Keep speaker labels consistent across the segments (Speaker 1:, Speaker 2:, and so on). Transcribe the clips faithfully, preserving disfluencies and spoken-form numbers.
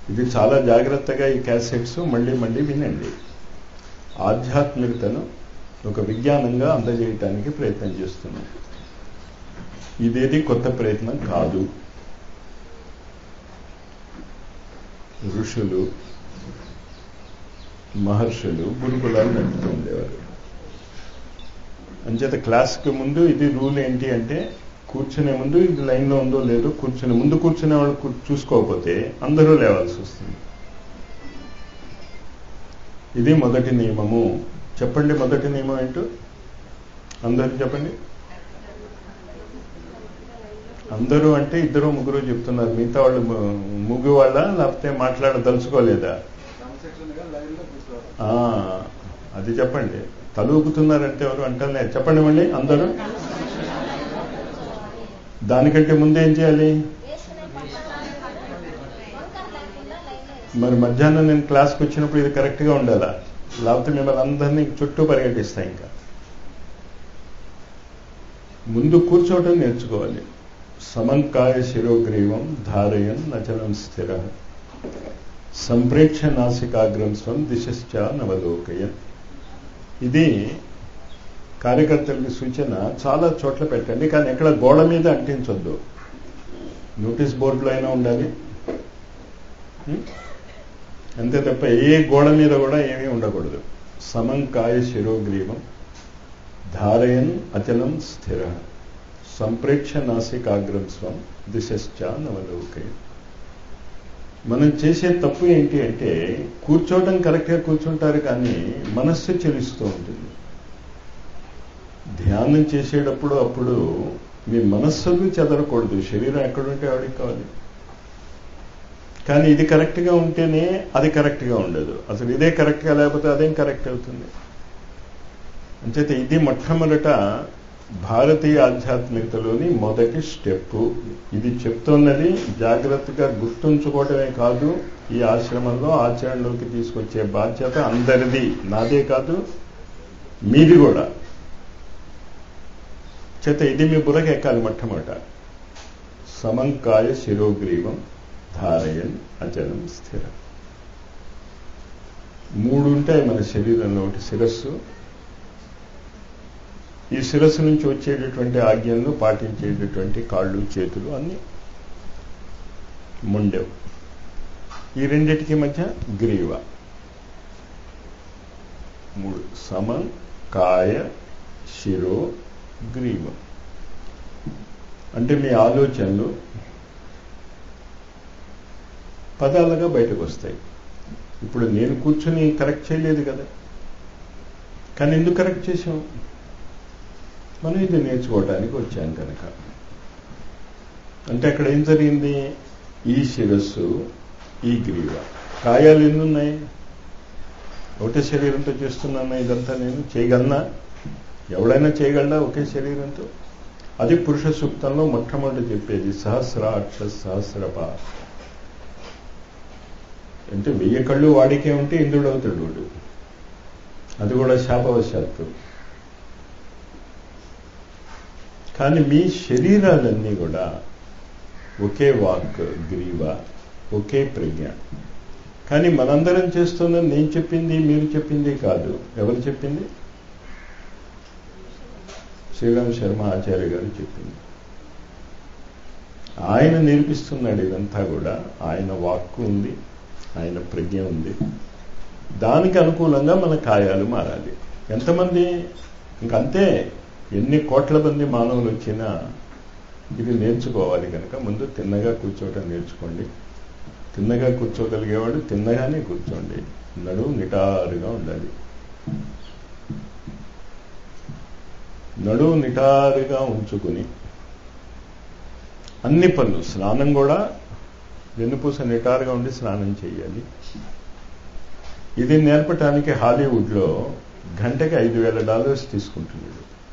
Speaker 1: ఇది చాలా జాగ్రత్తగా ఈ క్యాసెట్స్ మళ్ళీ మళ్ళీ వినండి. ఆధ్యాత్మికతను ఒక విజ్ఞానంగా అందజేయటానికి ప్రయత్నం చేస్తున్నాం. ఇదేది కొత్త ప్రయత్నం కాదు. ఋషులు మహర్షులు గురుకులాలు నడుపుతూ ఉండేవారు. అంచేత క్లాస్కి ముందు ఇది రూల్ ఏంటి అంటే, కూర్చునే ముందు ఇది లైన్లో ఉందో లేదో కూర్చునే ముందు కూర్చునే వాళ్ళు చూసుకోకపోతే అందరూ లేవాల్సి వస్తుంది. ఇది మొదటి నియమము. చెప్పండి మొదటి నియమం ఏంటో అందరూ చెప్పండి. అందరూ అంటే ఇద్దరు ముగ్గురు చెప్తున్నారు, మిగతా వాళ్ళు ముగ్గు వాళ్ళ లేకపోతే మాట్లాడదలుచుకోలేదా? అది చెప్పండి. తలూపుతున్నారంటే ఎవరు అంటానే చెప్పండి మళ్ళీ అందరూ. దానికంటే ముందే ఏం చేయాలి? మరి మధ్యాహ్నం నేను క్లాస్కి వచ్చినప్పుడు ఇది కరెక్ట్గా ఉండాలా, లేకపోతే మిమ్మల్ని అందరినీ చుట్టూ పరిగెట్టిస్తా. ఇంకా ముందు కూర్చోవటం నేర్చుకోవాలి. సమంకాయ శిరోగ్రీవం ధారయన్ నచలం స్థిర సంప్రేక్ష నాసికాగ్రం స్వం దిశశ్చ నవలోకయన్. ఇది కార్యకర్తలకి సూచన. చాలా చోట్ల పెట్టండి, కానీ ఎక్కడ గోడ మీద అంటించొద్దు. నోటీస్ బోర్డులో అయినా ఉండాలి అంతే తప్ప ఏ గోడ మీద కూడా ఏమీ ఉండకూడదు. సమంకాయ శిరోగ్రీవం ధారయన్ అచలం స్థిర సంప్రేక్ష నాసికాగ్రం స్వం దిశశ్చ నవలోకయన్. మనం చేసే తప్పు ఏంటి అంటే, కూర్చోవటం కరెక్ట్గా కూర్చుంటారు కానీ మనస్సు చెలిస్తూ ఉంటుంది. ధ్యానం చేసేటప్పుడు అప్పుడు మీ మనస్సులు చెదరకూడదు. శరీరం ఎక్కడుంటే ఆవిడికి కావాలి. కానీ ఇది కరెక్ట్గా ఉంటేనే అది కరెక్ట్గా ఉండదు. అసలు ఇదే కరెక్ట్గా లేకపోతే అదేం కరెక్ట్ అవుతుంది. అంచేత ఇది మొట్టమొదట భారతీయ ఆధ్యాత్మికతలోని మొదటి స్టెప్పు. ఇది చెప్తున్నది జాగ్రత్తగా గుర్తుంచుకోవటమే కాదు, ఈ ఆశ్రమంలో ఆచరణలోకి తీసుకొచ్చే బాధ్యత అందరిది, నాదే కాదు మీది కూడా. చేత ఇది మీ బుర్రకి ఎక్కాలి మొట్టమొదట. సమంకాయ శిరోగ్రీవం ధారయన్ అచలం స్థిర. మూడు ఉంటాయి మన శరీరంలో. ఒకటి శిరస్సు, ఈ శిరస్సు నుంచి వచ్చేటటువంటి ఆజ్ఞలను పాటించేటటువంటి కాళ్ళు చేతులు అన్నీ ముండెవు. ఈ రెండిటికి మధ్య గ్రీవ. మూడు సమం కాయ శిరో గ్రీవం. అంటే మీ ఆలోచనలు పదాలుగా బయటకు వస్తాయి. ఇప్పుడు నేను కూర్చొని కరెక్ట్ చేయలేదు కదా, కానీ ఎందుకు కరెక్ట్ చేసాం? మనం ఇది నేర్చుకోవటానికి వచ్చాం కనుక. అంటే అక్కడ ఏం జరిగింది? ఈ శిరస్సు, ఈ గ్రీవ, కాయాలు ఎన్నున్నాయి? ఒకటే శరీరంతో చేస్తున్నాను ఇదంతా. నేను చేయగలనా? ఎవడైనా చేయగలనా ఒకే శరీరంతో? అది పురుష సూక్తంలో మొట్టమొదటి చెప్పేది. సహస్రాక్ష సహస్రప అంటే వెయ్యి కళ్ళు వాడికే ఉంటే ఇంద్రుడవుతాడు వాడు. అది కూడా శాపవశాత్తు. కానీ మీ శరీరాలన్నీ కూడా ఒకే వాక్ గ్రీవ, ఒకే ప్రజ్ఞ. కానీ మనందరం చేస్తున్నది నేను చెప్పింది మీరు చెప్పింది కాదు. ఎవరు చెప్పింది? శ్రీరామ్ శర్మ ఆచార్య గారు చెప్పింది. ఆయన నేర్పిస్తున్నాడు ఇదంతా కూడా. ఆయన వాక్కు ఉంది, ఆయన ప్రజ్ఞ ఉంది. దానికి అనుకూలంగా మన కాయాలు మారాలి. ఎంతమంది? ఇంకంతే. ఎన్ని కోట్ల మంది మానవులు వచ్చినా ఇది నేర్చుకోవాలి కనుక ముందు తిన్నగా కూర్చోవటం నేర్చుకోండి. తిన్నగా కూర్చోగలిగేవాడు తిన్నగానే కూర్చోండి. నడుము నిటారుగా ఉండాలి. నడుము నిటారుగా ఉంచుకుని అన్ని పనులు, స్నానం కూడా వెన్నుపూస నిటారుగా ఉండి స్నానం చేయాలి. ఇది నేర్పటానికి హాలీవుడ్లో గంటకి ఐదు వేల డాలర్స్ తీసుకుంటున్నాడు.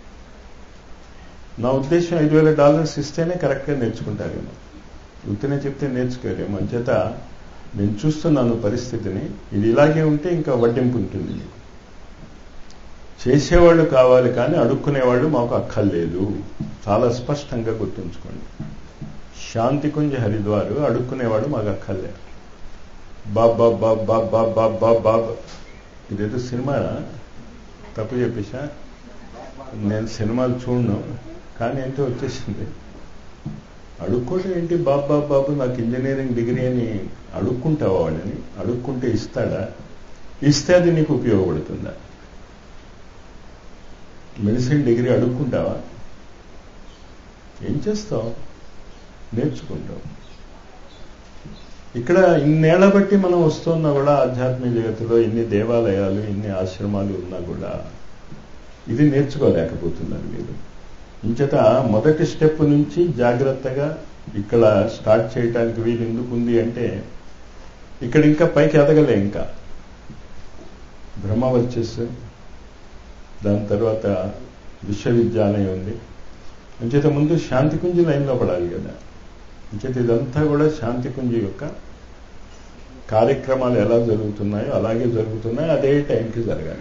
Speaker 1: నా ఉద్దేశం ఐదు వేల డాలర్స్ ఇస్తేనే కరెక్ట్గా నేర్చుకుంటారేమో. ఉత్తినే చెప్తే నేర్చుకోరేమో. అంచేత నేను చూస్తున్నాను పరిస్థితిని. ఇది ఇలాగే ఉంటే ఇంకా వడ్డింపు ఉంటుంది. మీకు చేసేవాళ్ళు కావాలి కానీ అడుక్కునేవాళ్ళు మాకు అక్కర్లేదు. చాలా స్పష్టంగా గుర్తుంచుకోండి. శాంతికుంజ్ హరిద్వారు అడుక్కునేవాడు మాకు అక్కర్లేదు. బాబ్ బాబ్ బాబ్ బాబ్ బాబ్ బాబ్ బాబ్ బాబ్ ఇదేదో సినిమా తప్పు చెప్పేసా. నేను సినిమాలు చూడను, కానీ ఏంటో వచ్చేసింది. అడుక్కోవడం ఏంటి? బాబు బాబు బాబు నాకు ఇంజనీరింగ్ డిగ్రీ అని అడుక్కుంటావా వాడిని? అడుక్కుంటే ఇస్తాడా? ఇస్తే అది నీకు ఉపయోగపడుతుందా? మెడిసిన్ డిగ్రీ అడుక్కుంటావా? ఏం చేస్తావు? నేర్చుకుంటావు. ఇక్కడ ఇన్నేళ్ల బట్టి మనం వస్తున్నా కూడా ఆధ్యాత్మిక జగత్తులో ఇన్ని దేవాలయాలు ఇన్ని ఆశ్రమాలు ఉన్నా కూడా ఇది నేర్చుకోలేకపోతున్నారు మీరు. ఇంచేత మొదటి స్టెప్ నుంచి జాగ్రత్తగా ఇక్కడ స్టార్ట్ చేయడానికి వీలు ఎందుకు ఉంది అంటే, ఇక్కడ ఇంకా పైకి ఎదగలే. ఇంకా బ్రహ్మవర్చస్సు, దాని తర్వాత విశ్వవిద్యాలయం ఉంది. అంచేత ముందు శాంతికుంజి లైన్లో పడాలి కదా. అంచేత ఇదంతా కూడా శాంతికుంజి యొక్క కార్యక్రమాలు ఎలా జరుగుతున్నాయో అలాగే జరుగుతున్నాయి, అదే టైంకి జరగాలి.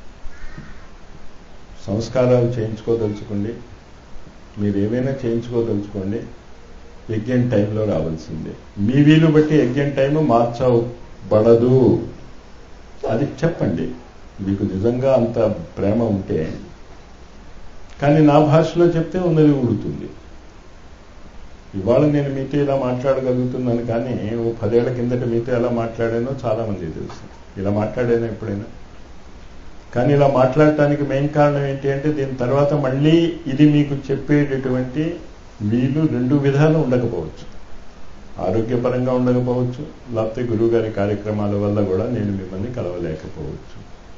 Speaker 1: సంస్కారాలు చేయించుకోదలుచుకోండి, మీరు ఏమైనా చేయించుకోదలుచుకోండి, యజ్ఞం టైంలో రావాల్సిందే. మీ వీలు బట్టి యజ్ఞం టైం మార్చబడదు, అది చెప్పండి మీకు నిజంగా అంత ప్రేమ ఉంటే. కానీ నా భాషలో చెప్తే ఉన్నది ఉడుతుంది. ఇవాళ నేను మీతో ఇలా మాట్లాడగలుగుతున్నాను, కానీ ఓ పదేళ్ల కిందట మీతో ఎలా మాట్లాడానో చాలా మంది తెలుసు. ఇలా మాట్లాడాను ఎప్పుడైనా? కానీ ఇలా మాట్లాడటానికి మెయిన్ కారణం ఏంటి అంటే, దీని తర్వాత మళ్ళీ ఇది మీకు చెప్పేటటువంటి వీలు రెండు విధాలు ఉండకపోవచ్చు. ఆరోగ్యపరంగా ఉండకపోవచ్చు, లేకపోతే గురువు గారి కార్యక్రమాల వల్ల కూడా నేను మిమ్మల్ని కలవలేకపోవచ్చు.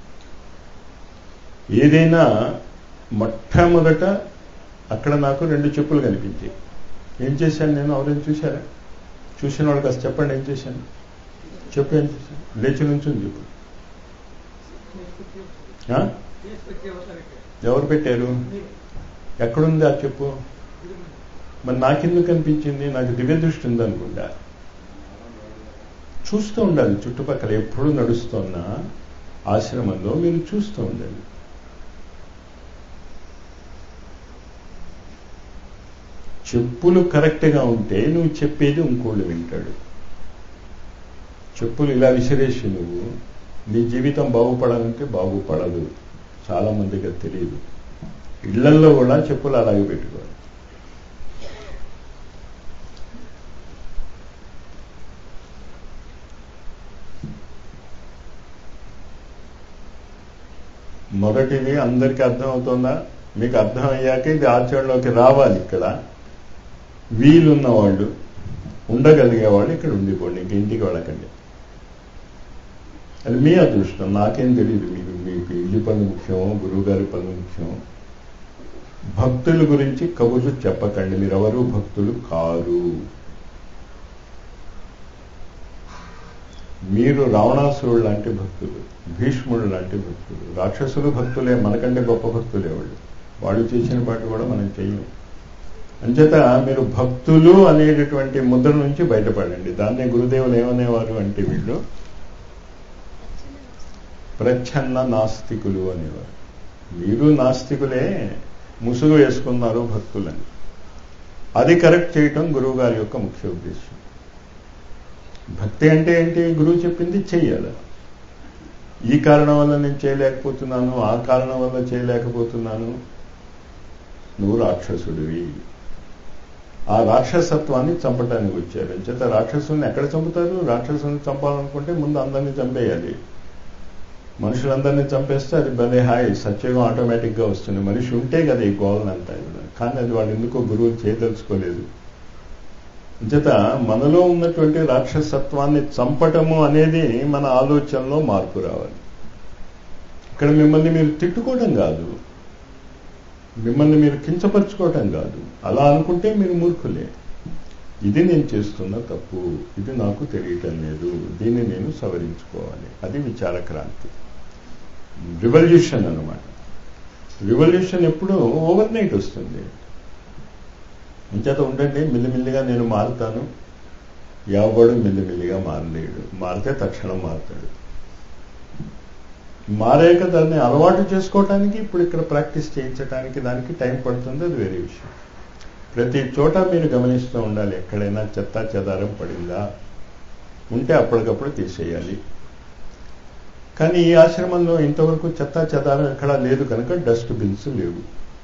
Speaker 1: ఏదైనా మొట్టమొదట అక్కడ నాకు రెండు చెప్పులు కనిపించాయి. ఏం చేశాను నేను? ఎవరైనా చూశారా? చూసిన వాళ్ళు కాస్త చెప్పండి ఏం చేశాను. చెప్పు ఏం చేశాను? లేచి నుంచి చెప్పు. ఎవరు పెట్టారు? ఎక్కడుంది ఆ చెప్పు? మరి నాకెందుకు కనిపించింది? నాకు దివ్య దృష్టి ఉందనుకుంటా. చూస్తూ ఉండాలి చుట్టుపక్కల. ఎప్పుడు నడుస్తున్న ఆశ్రమంలో మీరు చూస్తూ ఉండాలి. చెప్పులు కరెక్ట్గా ఉంటే నువ్వు చెప్పేది ఇంకోళ్ళు వింటాడు. చెప్పులు ఇలా విసిరేసి నువ్వు నీ జీవితం బాగుపడాలంటే బాగుపడదు. చాలా మందికి తెలియదు. ఇళ్లల్లో కూడా చెప్పులు అలాగే పెట్టుకోవాలి. మొదటిది అందరికీ అర్థమవుతుందా? మీకు అర్థం అయ్యాక ఇది ఆచరణలోకి రావాలి. ఇక్కడ వీలున్న వాళ్ళు, ఉండగలిగే వాళ్ళు ఇక్కడ ఉండిపోండి, ఇంక ఇంటికి వెళ్ళకండి. అది మీ అదృష్టం, నాకేం తెలియదు. మీకు మీకు ఇల్లు పనులు ముఖ్యమో గురువు గారి పనులు ముఖ్యమో. భక్తుల గురించి కబుర్లు చెప్పకండి. మీరెవరూ భక్తులు కారు. మీరు రావణాసురుడు లాంటి భక్తులు, భీష్ముడు లాంటి భక్తులు. రాక్షసులు భక్తులే, మనకంటే గొప్ప భక్తులే వాళ్ళు. వాళ్ళు చేసిన పాటు కూడా మనం చెయ్యం. అంచేత మీరు భక్తులు అనేటటువంటి ముద్ర నుంచి బయటపడండి. దాన్నే గురుదేవులు ఏమనేవారు అంటే, వీళ్ళు ప్రచ్ఛన్న నాస్తికులు అనేవారు. మీరు నాస్తికులే, ముసుగు వేసుకున్నారు భక్తులని. అది కరెక్ట్ చేయటం గురువు గారి యొక్క ముఖ్య ఉద్దేశం. భక్తి అంటే ఏంటి? గురువు చెప్పింది చెయ్యాలి. ఈ కారణం వల్ల నేను చేయలేకపోతున్నాను, ఆ కారణం వల్ల చేయలేకపోతున్నాను. నువ్వు రాక్షసుడివి. ఆ రాక్షసత్వాన్ని చంపటానికి వచ్చారు. అంచేత రాక్షసుల్ని ఎక్కడ చంపుతారు? రాక్షసుల్ని చంపాలనుకుంటే ముందు అందరినీ చంపేయాలి. మనుషులందరినీ చంపేస్తే అది భలే హాయ్, సత్యయుగం ఆటోమేటిక్గా వస్తుంది. మనిషి ఉంటే కదా ఈ గోలనంతా. కానీ అది వాళ్ళు ఎందుకో గురువులు చేయదలుచుకోలేదు. అంచేత మనలో ఉన్నటువంటి రాక్షసత్వాన్ని చంపటము అనేది మన ఆలోచనలో మార్పు రావాలి. ఇక్కడ మిమ్మల్ని మీరు తిట్టుకోవడం కాదు, మిమ్మల్ని మీరు కించపరుచుకోవటం కాదు. అలా అనుకుంటే మీరు మూర్ఖులే. ఇది నేను చేస్తున్న తప్పు, ఇది నాకు తెలియటం లేదు, దీన్ని నేను సవరించుకోవాలి. అది విచార క్రాంతి, రివల్యూషన్ అన్నమాట. రివల్యూషన్ ఎప్పుడు ఓవర్ నైట్ వస్తుంది. ఇంచేత ఉండండి, మెల్లిమెల్లిగా నేను మారుతాను. ఎవడు మెల్లిమెల్లిగా మారలేడు. మారితే తక్షణం మారుతాడు. మారాక దాన్ని అలవాటు చేసుకోవటానికి ఇప్పుడు ఇక్కడ ప్రాక్టీస్ చేయించడానికి దానికి టైం పడుతుంది. అది వేరే విషయం. ప్రతి చోట మీరు గమనిస్తూ ఉండాలి. ఎక్కడైనా చెత్త చెదారం పడిందా, ఉంటే అప్పటికప్పుడు తీసేయాలి. కానీ ఈ ఆశ్రమంలో ఇంతవరకు చెత్త చెదారం ఎక్కడా లేదు కనుక డస్ట్ బిన్స్ లేవు.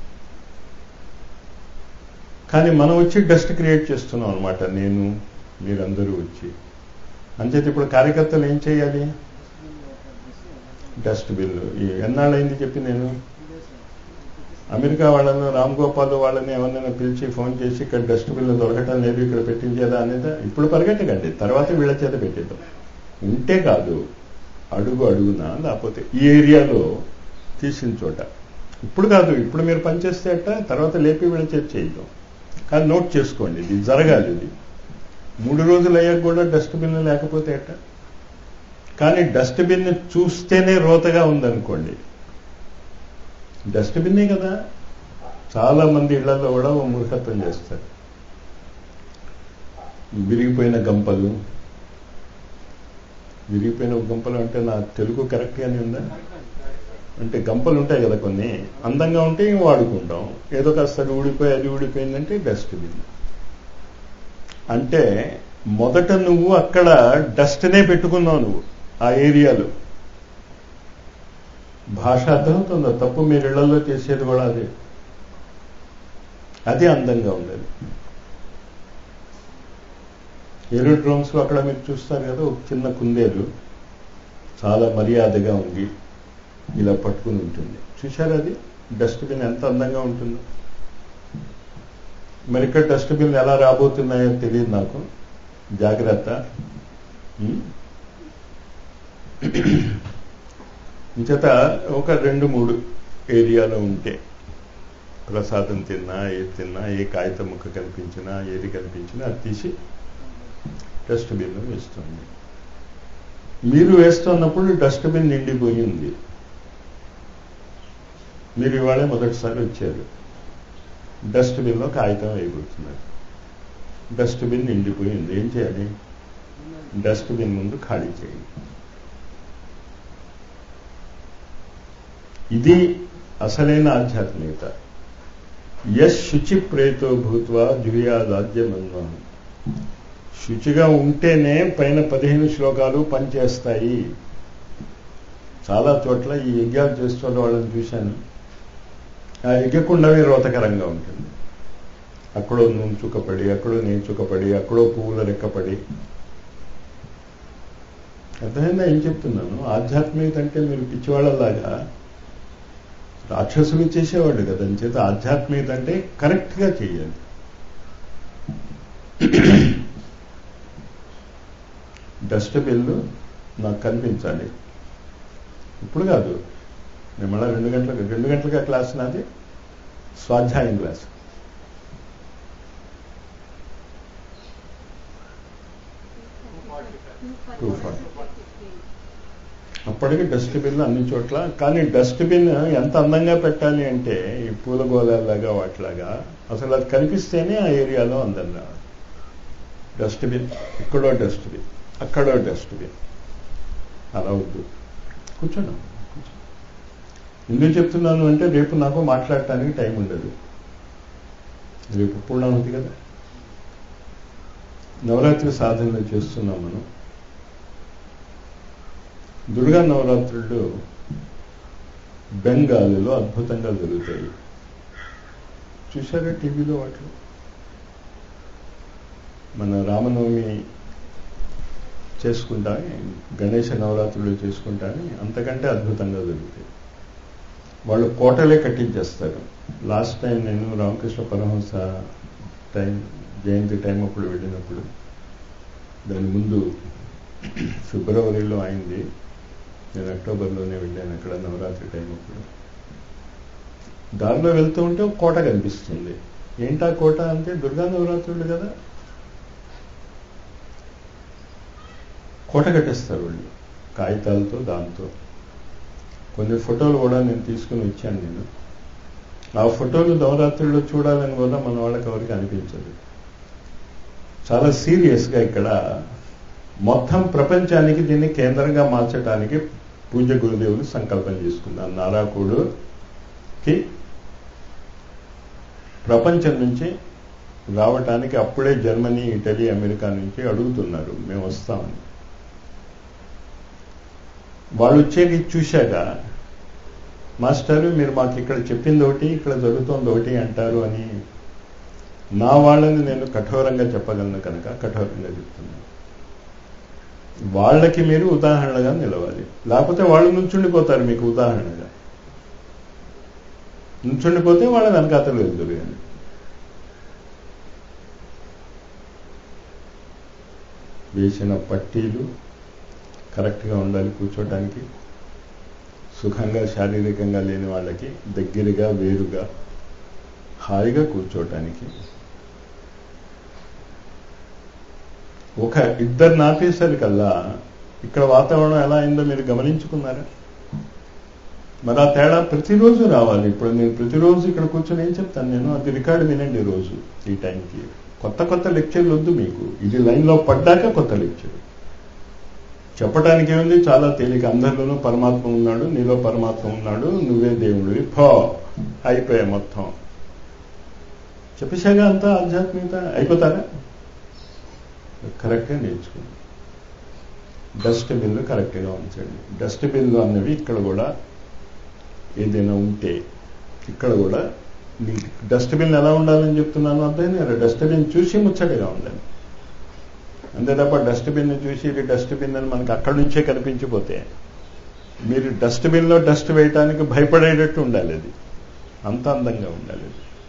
Speaker 1: కానీ మనం వచ్చి డస్ట్ క్రియేట్ చేస్తున్నాం అనమాట, నేను మీరందరూ వచ్చి. అంచేత ఇప్పుడు కార్యకర్తలు ఏం చేయాలి? Dust bill. ఎన్నాళ్ళైంది చెప్పి నేను అమెరికా వాళ్ళను, రామ్ గోపాల్ వాళ్ళని ఎవరినైనా పిలిచి ఫోన్ చేసి ఇక్కడ డస్ట్ బిల్లు దొరకటం లేదు, ఇక్కడ పెట్టించేదా అనేది ఇప్పుడు పరిగెట్టకండి, తర్వాత వీళ్ళ చేత పెట్టేద్దాం. ఉంటే కాదు, అడుగు అడుగునా, లేకపోతే ఈ ఏరియాలో తీసిన చోట. ఇప్పుడు కాదు, ఇప్పుడు మీరు పనిచేస్తే అట్ట, తర్వాత లేపి వీళ్ళ చేత చేద్దాం. కానీ నోట్ చేసుకోండి, ఇది జరగాలి. ఇది మూడు రోజులు అయ్యాక కూడా డస్ట్ బిన్ లేకపోతే అట్ట. కానీ డస్ట్ బిన్ చూస్తేనే రోతగా ఉందనుకోండి, డస్ట్ బిన్నే కదా. చాలా మంది ఇళ్లలో కూడా మూర్ఖత్వం చేస్తారు. విరిగిపోయిన గంపలు, విరిగిపోయిన గంపలు అంటే నా తెలుగు కరెక్ట్గానే ఉందా? అంటే గంపలు ఉంటాయి కదా కొన్ని, అందంగా ఉంటే వాడుకుంటాం. ఏదో కాస్త ఊడిపోయి అది ఊడిపోయిందంటే డస్ట్ బిన్. అంటే మొదట నువ్వు అక్కడ డస్ట్నే పెట్టుకున్నావు, నువ్వు ఆ ఏరియాలో. భాష అర్థమవుతుందా? తప్పు మీరు ఇళ్లలో చేసేది కూడా అదే. అదే అందంగా ఉండేది. ఏరోడ్రోమ్స్లో అక్కడ మీరు చూస్తారు కదా, ఒక చిన్న కుందేలు చాలా మర్యాదగా ఉంది, ఇలా పట్టుకుని ఉంటుంది. చూశారు అది డస్ట్బిన్ ఎంత అందంగా ఉంటుందో. మరి ఇక్కడ డస్ట్బిన్ ఎలా రాబోతున్నాయో తెలియదు నాకు. జాగ్రత్త. ఇంచేత ఒక రెండు మూడు ఏరియాలో ఉంటే, ప్రసాదం తిన్నా, ఏది తిన్నా, ఏ కాగితం ముక్క కనిపించినా, ఏది కనిపించినా అది తీసి డస్ట్బిన్ వేస్తుంది. మీరు వేస్తున్నప్పుడు డస్ట్బిన్ నిండిపోయింది. మీరు ఇవాళ మొదటిసారి వచ్చారు, డస్ట్బిన్లో కాగితం వేయబోతున్నారు. డస్ట్బిన్ నిండిపోయింది, ఏం చేయాలి? డస్ట్బిన్ ముందు ఖాళీ చేయండి. ఇది అసలైన ఆధ్యాత్మికత. యశ్ శుచి ప్రేతో భూత్వా జుయాదాజ్యమన్వహం. శుచిగా ఉంటేనే పైన పదిహేను శ్లోకాలు పనిచేస్తాయి. చాలా చోట్ల ఈ యజ్ఞాలు చేస్తున్న వాళ్ళని చూశాను, ఆ యజ్ఞకుండవే రోతకరంగా ఉంటుంది. అక్కడో నూనె చుక్కపడి, అక్కడో నేను చుక్కపడి, అక్కడో పువ్వుల రెక్కపడి. అర్థమైందా ఏం చెప్తున్నాను? ఆధ్యాత్మికత అంటే మీరు పిచ్చివాళ్ళలాగా రాక్షసులు చేసేవాళ్ళు కదా. అంచేత ఆధ్యాత్మికత అంటే కరెక్ట్గా చేయాలి. డస్ట్ బిల్లు నాకు కనిపించాలి. ఇప్పుడు కాదు, నేను మళ్ళీ రెండు గంటలకు రెండు గంటలుగా క్లాస్ నాది, స్వాధ్యాయం క్లాస్. టూ ఫార్టీ అప్పటికి డస్ట్బిన్ అన్ని చోట్ల. కానీ డస్ట్బిన్ ఎంత అందంగా పెట్టాలి అంటే ఈ పూల గోళాలాగా వాటిలాగా, అసలు అది కనిపిస్తేనే ఆ ఏరియాలో అందంగా. డస్ట్బిన్ ఇక్కడో డస్ట్బిన్, అక్కడో డస్ట్బిన్, అలా వద్దు. కూర్చోండి. ఎందుకు చెప్తున్నాను అంటే రేపు నాకు మాట్లాడటానికి టైం ఉండదు. రేపు పూర్ణాహుతి కదా, నవరాత్రి సాధనలు చేస్తున్నాం మనం. దుర్గా నవరాత్రులు బెంగాలీలో అద్భుతంగా జరుగుతాయి. చూశారా టీవీలో వాటిలో? మన రామనవమి చేసుకుంటాని, గణేశ నవరాత్రులు చేసుకుంటాని అంతకంటే అద్భుతంగా జరుగుతాయి. వాళ్ళు కోటలే కట్టించేస్తారు. లాస్ట్ టైం నేను రామకృష్ణ పరమహంస టైం జయంతి టైం అప్పుడు వెళ్ళినప్పుడు, దాని ముందు ఫిబ్రవరిలో అయింది, నేను అక్టోబర్లోనే వెళ్ళాను అక్కడ నవరాత్రి టైం అప్పుడు. దారిలో వెళ్తూ ఉంటే ఒక కోట కనిపిస్తుంది. ఏంటా కోట అంటే దుర్గా నవరాత్రులు కదా, కోట కట్టేస్తారు వాళ్ళు కాగితాలతో. దాంతో కొన్ని ఫోటోలు కూడా నేను తీసుకుని వచ్చాను. నేను ఆ ఫోటోలు నవరాత్రుల్లో చూడాలని కూడా మన వాళ్ళకి ఎవరికి అనిపించదు. చాలా సీరియస్గా ఇక్కడ మొత్తం ప్రపంచానికి దీన్ని కేంద్రంగా మార్చడానికి పూజ్య గురుదేవులు సంకల్పం చేసుకున్నారు. నారాకుడుకి ప్రపంచం నుంచి రావటానికి అప్పుడే జర్మనీ, ఇటలీ, అమెరికా నుంచి అడుగుతున్నారు మేము వస్తామని. వాళ్ళు వచ్చేది చూశాక, మాస్టర్ మీరు మాకు ఇక్కడ చెప్పింది ఒకటి, ఇక్కడ జరుగుతోంది ఒకటి అంటారు అని నా వాళ్ళని నేను కఠోరంగా చెప్పగలను కనుక కఠోరంగా చెప్తున్నాను. వాళ్ళకి మీరు ఉదాహరణగా నిలవాలి, లేకపోతే వాళ్ళు నుంచుండిపోతారు మీకు ఉదాహరణగా. నుంచుండిపోతే వాళ్ళ వెనకాతలు ఎదురు. కానీ వేసిన పట్టీలు కరెక్ట్గా ఉండాలి కూర్చోటానికి. సుఖంగా శారీరకంగా లేని వాళ్ళకి దగ్గరగా వేరుగా హాయిగా కూర్చోటానికి. ఒక ఇద్దరు నాపేసరికల్లా ఇక్కడ వాతావరణం ఎలా అయిందో మీరు గమనించుకున్నారా? మరి ఆ తేడా ప్రతిరోజు రావాలి. ఇప్పుడు నేను ప్రతిరోజు ఇక్కడ కూర్చొని ఏం చెప్తాను నేను, అది రికార్డు వినండి రోజు ఈ టైంకి. కొత్త కొత్త లెక్చర్లు వద్దు మీకు, ఇది లైన్లో పడ్డాక కొత్త లెక్చర్. చెప్పడానికి ఏముంది, చాలా తేలిక. అందరిలోనూ పరమాత్మ ఉన్నాడు, నీలో పరమాత్మ ఉన్నాడు, నువ్వే దేవుడివి, పో అయిపోయా మొత్తం చెప్పేశాగా. అంతా ఆధ్యాత్మికత అయిపోతారా? కరెక్ట్గా నేర్చుకోండి. డస్ట్బిన్లు కరెక్ట్గా ఉంచండి. డస్ట్బిన్లు అన్నవి ఇక్కడ కూడా ఏదైనా ఉంటే ఇక్కడ కూడా నీట్. డస్ట్బిన్ ఎలా ఉండాలని చెప్తున్నాను అర్థమైంది. డస్ట్బిన్ చూసి ముచ్చటగా ఉండాలి అంతే తప్ప డస్ట్బిన్ చూసి ఇది డస్ట్బిన్ అని మనకు అక్కడి నుంచే కనిపించిపోతే మీరు డస్ట్బిన్లో డస్ట్ వేయటానికి భయపడేటట్టు ఉండాలి. అది అంత అందంగా ఉండాలి.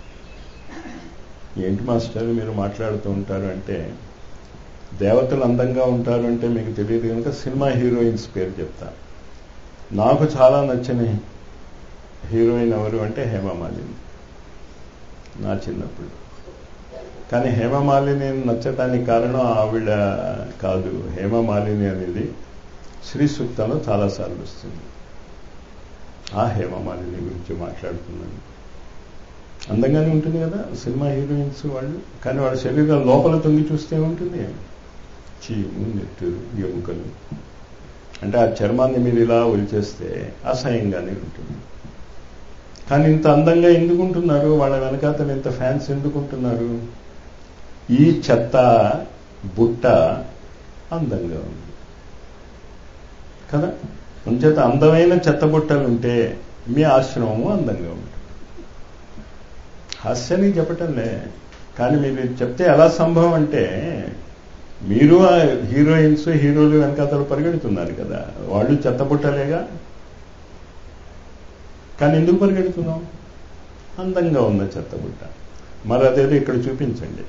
Speaker 1: ఏంటి మాస్టర్ మీరు మాట్లాడుతూ ఉంటారు అంటే, దేవతలు అందంగా ఉంటారు అంటే మీకు తెలియదు కనుక సినిమా హీరోయిన్స్ పేరు చెప్తా. నాకు చాలా నచ్చిన హీరోయిన్ ఎవరు అంటే హేమమాలిని, నా చిన్నప్పుడు. కానీ హేమమాలిని నచ్చటానికి కారణం ఆవిడ కాదు. హేమమాలిని అనేది శ్రీ సూక్తంలో చాలాసార్లు వస్తుంది. ఆ హేమమాలిని గురించి మాట్లాడుతున్నాను. అందంగానే ఉంటుంది కదా సినిమా హీరోయిన్స్ వాళ్ళు. కానీ వాళ్ళ శరీరం లోపల తొంగి చూస్తే ఉంటుంది చీము, నెత్తురు, ఎముకలు. అంటే ఆ చర్మాన్ని మీరు ఇలా ఒలిచేస్తే అసహ్యంగానే ఉంటుంది. కానీ ఇంత అందంగా ఎందుకు ఉంటున్నారు? వాళ్ళ వెనకాతలు ఇంత ఫ్యాన్స్ ఎందుకు ఉంటున్నారు? ఈ చెత్త బుట్ట అందంగా ఉంది కదా. అంచేత అందమైన చెత్త బుట్టలు ఉంటే మీ ఆశ్రమము అందంగా ఉంటుంది. హాస్యానికి చెప్పటంలే, కానీ మీరు చెప్తే ఎలా సంభవం అంటే, మీరు ఆ హీరోయిన్స్ హీరోలు వెనకాతలు పరిగెడుతున్నారు కదా, వాళ్ళు చెత్త బుట్టలేగా. కానీ ఎందుకు పరిగెడుతున్నాం? అందంగా ఉన్న చెత్త బుట్ట. మరి అదేదో ఇక్కడ చూపించండి.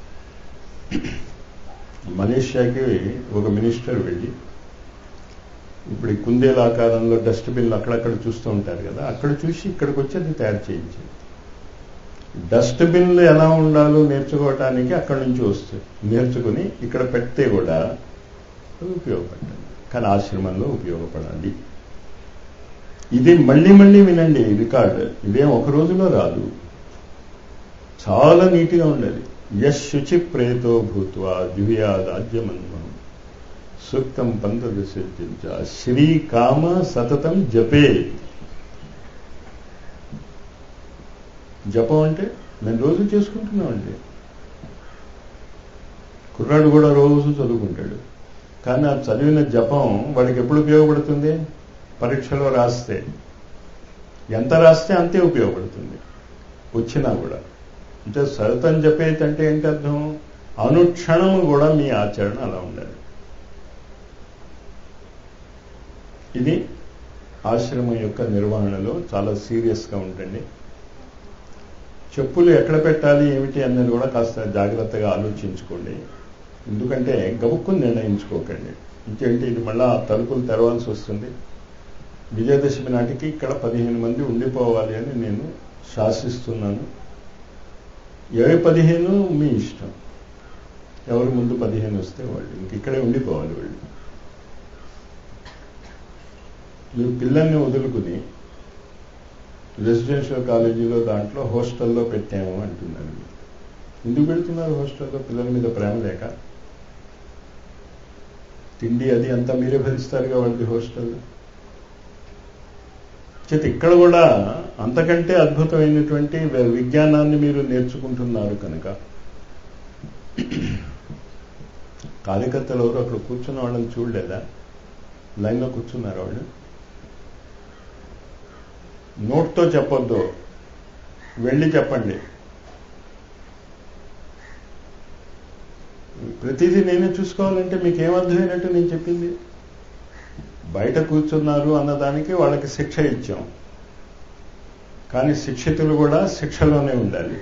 Speaker 1: మలేషియాకి ఒక మినిస్టర్ వెళ్ళి, ఇప్పుడు ఈ కుందేల ఆకారంలో డస్ట్బిన్లు అక్కడక్కడ చూస్తూ ఉంటారు కదా, అక్కడ చూసి ఇక్కడికి వచ్చి అది తయారు చేయించింది. డస్ట్బిన్లు ఎలా ఉండాలో నేర్చుకోవటానికి అక్కడి నుంచి వస్తుంది. నేర్చుకుని ఇక్కడ పెడితే కూడా ఉపయోగపడాలి. కానీ ఆశ్రమంలో ఉపయోగపడాలి. ఇది మళ్ళీ మళ్ళీ వినండి రికార్డు. ఇదేం ఒక రోజులో రాదు, చాలా నీట్గా ఉండాలి. యశ్ శుచి ప్రేతో భూత్వా జుహ్యాదాజ్యమన్మం సూక్తం పంతదశించ శ్రీకామ సతతం జపే. జపం అంటే నేను రోజు చేసుకుంటున్నామండి. కుర్రాడు కూడా రోజు చదువుకుంటాడు. కానీ ఆ చదివిన జపం వాడికి ఎప్పుడు ఉపయోగపడుతుంది? పరీక్షలో రాస్తే. ఎంత రాస్తే అంతే ఉపయోగపడుతుంది వచ్చినా కూడా. అంటే సతతం జపేత్ అంటే ఏంటి అర్థం? అనుక్షణము కూడా మీ ఆచరణ అలా ఉండాలి. ఇది ఆశ్రమం యొక్క నిర్వహణలో చాలా సీరియస్గా ఉంటుంది. చెప్పులు ఎక్కడ పెట్టాలి ఏమిటి అన్నది కూడా కాస్త జాగ్రత్తగా ఆలోచించుకోండి. ఎందుకంటే గబుక్కుని నిర్ణయించుకోకండి. ఇంకేంటి ఇది మళ్ళా తలుపులు తెరవాల్సి వస్తుంది. విజయదశమి నాటికి ఇక్కడ పదిహేను మంది ఉండిపోవాలి అని నేను శాసిస్తున్నాను. ఏ పదిహేను మీ ఇష్టం, ఎవరు ముందు పదిహేను వస్తే వాళ్ళు ఇంక ఇక్కడే ఉండిపోవాలి. వాళ్ళు మీరు పిల్లల్ని వదులుకుని రెసిడెన్షియల్ కాలేజీలో దాంట్లో హాస్టల్లో పెట్టాము అంటున్నారు. ఎందుకు పెడుతున్నారు హాస్టల్లో? పిల్లల మీద ప్రేమ లేక? తిండి అది అంతా మీరే భరిస్తారుగా వాళ్ళకి హాస్టల్లో. చేతి ఇక్కడ కూడా అంతకంటే అద్భుతమైనటువంటి విజ్ఞానాన్ని మీరు నేర్చుకుంటున్నారు కనుక కార్యకర్తలు ఎవరు అక్కడ కూర్చున్న వాళ్ళని చూడలేదా? లైన్లో కూర్చున్నారు వాళ్ళు. నోట్తో చెప్పొద్దు, వెళ్ళి చెప్పండి. ప్రతిదీ నేనే చూసుకోవాలంటే మీకు ఏమర్థమైనట్టు నేను చెప్పింది? బయట కూర్చున్నారు అన్నదానికి వాళ్ళకి శిక్ష ఇచ్చాం, కానీ శిక్షితులు కూడా శిక్షలోనే ఉండాలి.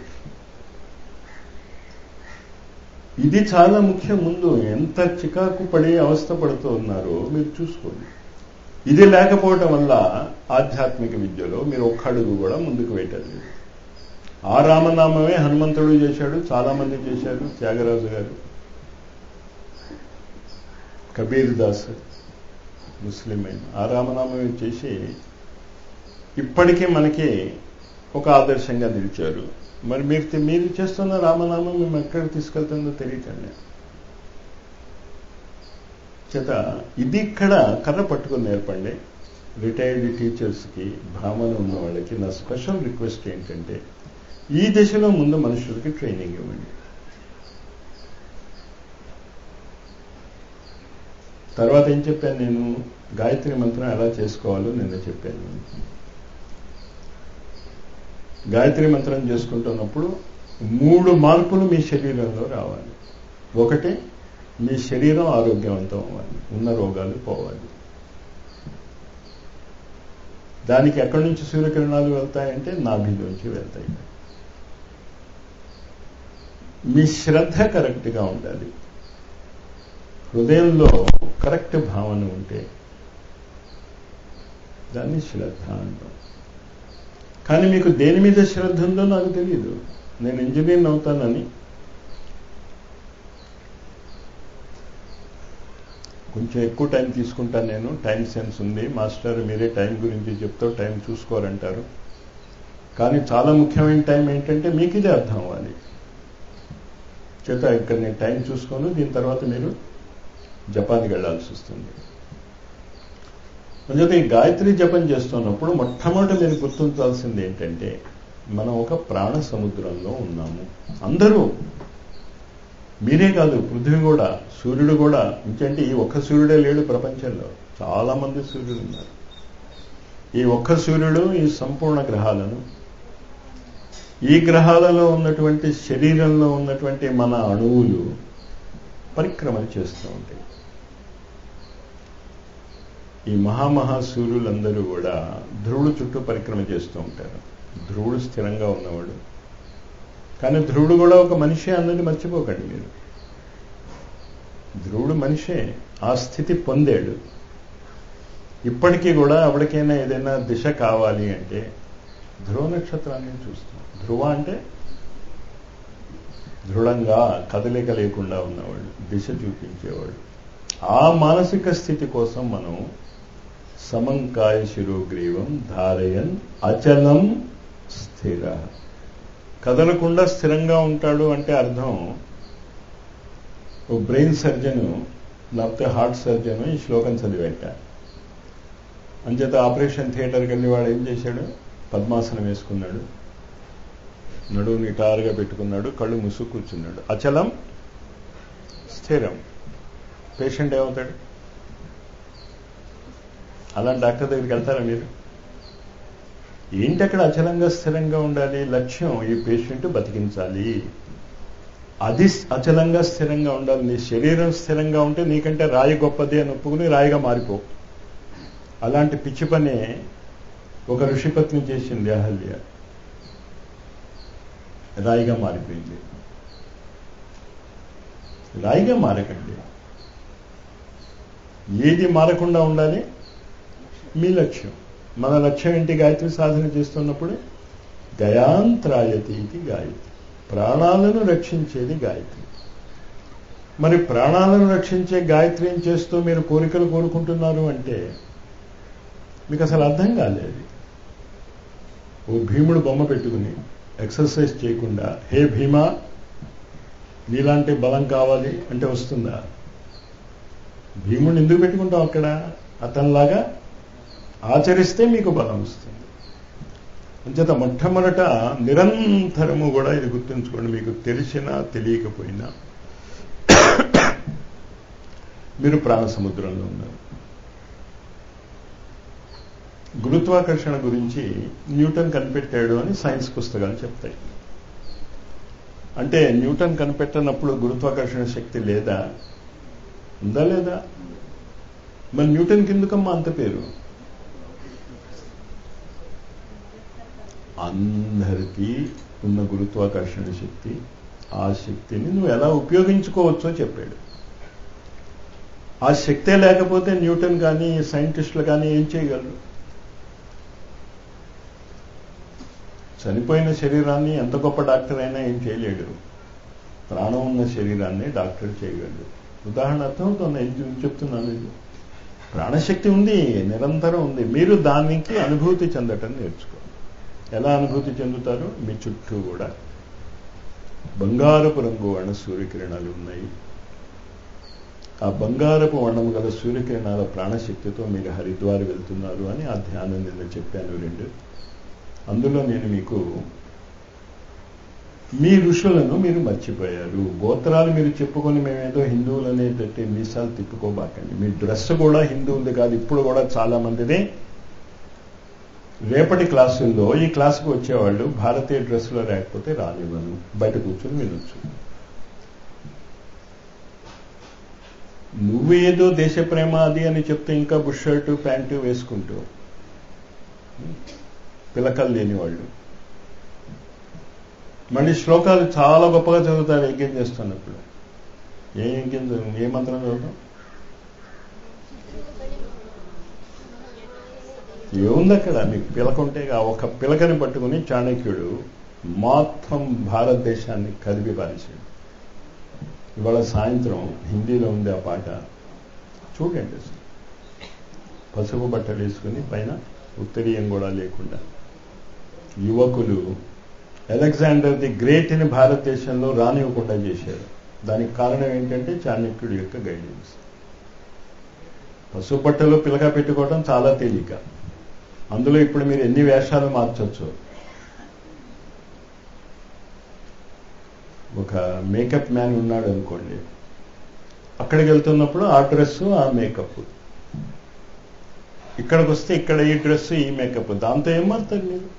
Speaker 1: ఇది చాలా ముఖ్యం. ముందు ఎంత చికాకు పడి అవస్థ పడుతూ ఉన్నారో మీరు చూసుకోండి. ఇది లేకపోవటం వల్ల ఆధ్యాత్మిక విద్యలో మీరు ఒక్క అడుగు కూడా ముందుకు పెట్టలేదు. ఆ రామనామమే హనుమంతుడు చేశాడు, చాలా మంది చేశారు, త్యాగరాజు గారు, కబీర్ దాస్ ముస్లిం అయిన ఆ రామనామమే చేసి ఇప్పటికీ మనకి ఒక ఆదర్శంగా నిలిచారు. మరి మీరు మీరు చేస్తున్న రామనామం మేము ఎక్కడికి తీసుకెళ్తుందో తెలియటండి. చేత ఇది ఇక్కడ కర్ర పట్టుకుని నేర్పండి. రిటైర్డ్ టీచర్స్కి, బ్రాహ్మణులు ఉన్న వాళ్ళకి నా స్పెషల్ రిక్వెస్ట్ ఏంటంటే ఈ దశలో ముందు మనుషులకి ట్రైనింగ్ ఇవ్వండి. తర్వాత ఏం చెప్పాను నేను? గాయత్రి మంత్రం ఎలా చేసుకోవాలో నిన్న చెప్పాను. గాయత్రి మంత్రం చేసుకుంటున్నప్పుడు మూడు మార్పులు మీ శరీరంలో రావాలి. ఒకటి, మీ శరీరం ఆరోగ్యవంతం అవ్వాలి, ఉన్న రోగాలు పోవాలి. దానికి ఎక్కడి నుంచి సూర్యకిరణాలు వెళ్తాయంటే నాభిలోంచి వెళ్తాయి. మీ శ్రద్ధ కరెక్ట్గా ఉండాలి. హృదయంలో కరెక్ట్ భావన ఉంటే దాన్ని శ్రద్ధ అంటాం. కానీ మీకు దేని మీద శ్రద్ధ ఉందో నాకు తెలియదు. నేను ఇంజనీర్ని అవుతానని కొంచెం ఎక్కువ టైం తీసుకుంటాను. నేను టైం సెన్స్ ఉంది మాస్టర్, మీరే టైం గురించి చెప్తావు, టైం చూసుకోరంటారు. కానీ చాలా ముఖ్యమైన టైం ఏంటంటే మీకు ఇదే అర్థం అవ్వాలి. చేత ఇక్కడ నేను టైం చూసుకోను, దీని తర్వాత మీరు జపాన్కి వెళ్లాల్సి వస్తుంది. అందుచేత ఈ గాయత్రి జపం చేస్తున్నప్పుడు మొట్టమొదటి మీరు గుర్తించాల్సింది ఏంటంటే మనం ఒక ప్రాణ సముద్రంలో ఉన్నాము. అందరూ, మీరే కాదు, పృథ్వీ కూడా, సూర్యుడు కూడా. ఇంకంటే ఈ ఒక్క సూర్యుడే లేడు ప్రపంచంలో, చాలా మంది సూర్యుడు ఉన్నారు. ఈ ఒక్క సూర్యుడు ఈ సంపూర్ణ గ్రహాలను, ఈ గ్రహాలలో ఉన్నటువంటి శరీరంలో ఉన్నటువంటి మన అణువులు పరిక్రమణ చేస్తూ ఉంటాయి. ఈ మహామహా సూర్యులందరూ కూడా ధ్రువుడు చుట్టూ పరిక్రమ చేస్తూ ఉంటారు. ధ్రువుడు స్థిరంగా ఉన్నవాడు, కానీ ధ్రువుడు కూడా ఒక మనిషే అన్నది మర్చిపోకండి మీరు. ధ్రువుడు మనిషే, ఆ స్థితి పొందాడు. ఇప్పటికీ కూడా ఎవరికైనా ఏదైనా దిశ కావాలి అంటే ధ్రువ నక్షత్రాన్ని చూస్తాం. ధ్రువ అంటే దృఢంగా కదలిక లేకుండా ఉన్నవాడు, దిశ చూపించేవాడు. ఆ మానసిక స్థితి కోసం మనం సమంకాయ శిరోగ్రీవం ధారయన్ అచలం స్థిర, కదలకుండా స్థిరంగా ఉంటాడు అంటే అర్థం ఓ బ్రెయిన్ సర్జను లేకపోతే హార్ట్ సర్జను ఈ శ్లోకం చదివేట. అంచేత ఆపరేషన్ థియేటర్కి వెళ్ళి వాడు ఏం చేశాడు? పద్మాసనం వేసుకున్నాడు, నడువు నిటారుగా పెట్టుకున్నాడు, కళ్ళు ముసుగు కూర్చున్నాడు. అచలం స్థిరం. పేషెంట్ ఏమవుతాడు? అలాంటి డాక్టర్ దగ్గరికి వెళ్తారా మీరు? ఏంటి అక్కడ అచలంగా స్థిరంగా ఉండాలి? లక్ష్యం ఈ పేషెంట్ బతికించాలి, అది అచలంగా స్థిరంగా ఉండాలి. నీ శరీరం స్థిరంగా ఉంటే నీకంటే రాయి గొప్పది అని ఒప్పుకుని రాయిగా మారిపో. అలాంటి పిచ్చి పనే ఒక ఋషిపత్ని చేసింది అహల్య, రాయిగా మారిపోయింది. రాయిగా మారకండి. ఏది మారకుండా ఉండాలి? మీ లక్ష్యం. మన లక్ష్యం ఏంటి? గాయత్రి సాధన చేస్తున్నప్పుడు గయాంత్రాయతి ఇది గాయత్రి, ప్రాణాలను రక్షించేది గాయత్రి. మరి ప్రాణాలను రక్షించే గాయత్రిని చేస్తూ మీరు కోరికలు కోరుకుంటున్నారు అంటే మీకు అసలు అర్థం కాలేదు. ఓ భీముడు బొమ్మ పెట్టుకుని ఎక్సర్సైజ్ చేయకుండా హే భీమా నీలాంటి బలం కావాలి అంటే వస్తుందా? భీముడిని ఎందుకు పెట్టుకుంటాం అక్కడ? అతనిలాగా ఆచరిస్తే మీకు బలం వస్తుంది. అంచేత మొట్టమొదట నిరంతరము కూడా ఇది గుర్తుంచుకోండి, మీకు తెలిసినా తెలియకపోయినా మీరు ప్రాణ సముద్రంలో ఉన్నారు. గురుత్వాకర్షణ గురించి న్యూటన్ కనిపెట్టాడు అని సైన్స్ పుస్తకాలు చెప్తాయి. అంటే న్యూటన్ కనిపెట్టినప్పుడు గురుత్వాకర్షణ శక్తి లేదా? ఉందా లేదా? మరి న్యూటన్ కిందకమ్మా అంత పేరు? అందరికీ ఉన్న గురుత్వాకర్షణ శక్తి, ఆ శక్తిని నువ్వు ఎలా ఉపయోగించుకోవచ్చో చెప్పాడు. ఆ శక్తే లేకపోతే న్యూటన్ కానీ సైంటిస్టులు కానీ ఏం చేయగలరు? చనిపోయిన శరీరాన్ని ఎంత గొప్ప డాక్టర్ అయినా ఏం చేయలేడు. ప్రాణం ఉన్న శరీరాన్ని డాక్టర్ చేయగలడు. ఉదాహరణ అర్థమవుతుంది ఏం చెప్తున్నాను. ఇది ప్రాణశక్తి ఉంది, నిరంతరం ఉంది. మీరు దానికి అనుభూతి చెందటం నేర్చుకోండి. ఎలా అనుభూతి చెందుతారు? మీ చుట్టూ కూడా బంగారపు రంగు వర్ణ సూర్యకిరణాలు ఉన్నాయి. ఆ బంగారపు వర్ణం గల సూర్యకిరణాల ప్రాణశక్తితో మీరు హరిద్వార్ వెళ్తున్నారు అని ఆ ధ్యానం నిన్న చెప్పాను రెండు. అందులో నేను మీకు మీ ఋషులను మీరు మర్చిపోయారు. గోత్రాలు మీరు చెప్పుకొని మేమేదో హిందువులు అనేటట్టు మీసాలు తిప్పుకోబాకండి. మీ డ్రెస్ కూడా హిందువులది కాదు. ఇప్పుడు కూడా చాలా మందిదే. రేపటి క్లాసుల్లో ఈ క్లాసుకు వచ్చేవాళ్ళు భారతీయ డ్రెస్సులో లేకపోతే రానివ్వను, బయట కూర్చొని వినొచ్చు. నువ్వు ఏదో దేశ ప్రేమ అది అని చెప్తే ఇంకా బుష్ షర్టు ప్యాంటు వేసుకుంటూ పిలకలు లేని వాళ్ళు మళ్ళీ శ్లోకాలు చాలా గొప్పగా చదువుతారు యజ్ఞం చేస్తున్నప్పుడు. ఏ యజ్ఞం ఏ మంత్రం చదువుతాం? ఏముంది అక్కడ? మీకు పిలక ఉంటే ఆ ఒక పిలకని పట్టుకుని చాణక్యుడు మొత్తం భారతదేశాన్ని కదిపి పారేశాడు. ఇవాళ సాయంత్రం హిందీలో ఉంది ఆ పాట, చూడండి. పసుపు బట్టలు వేసుకుని పైన ఉత్తరీయం కూడా లేకుండా యువకులు అలెగ్జాండర్ ది గ్రేట్ ని భారతదేశంలో రానివ్వకుండా చేశారు. దానికి కారణం ఏంటంటే చాణక్యుడి యొక్క గైడెన్స్. పసుపు బట్టలు పిలక పెట్టుకోవడం చాలా తేలిక. అందులో ఇప్పుడు మీరు ఎన్ని వేషాలు మార్చొచ్చు. ఒక మేకప్ మ్యాన్ ఉన్నాడు అనుకోండి, అక్కడికి వెళ్తున్నప్పుడు ఆ డ్రెస్సు ఆ మేకప్, ఇక్కడికి వస్తే ఇక్కడ ఈ డ్రెస్సు ఈ మేకప్, దాంతో ఏం మారుతారు మీరు?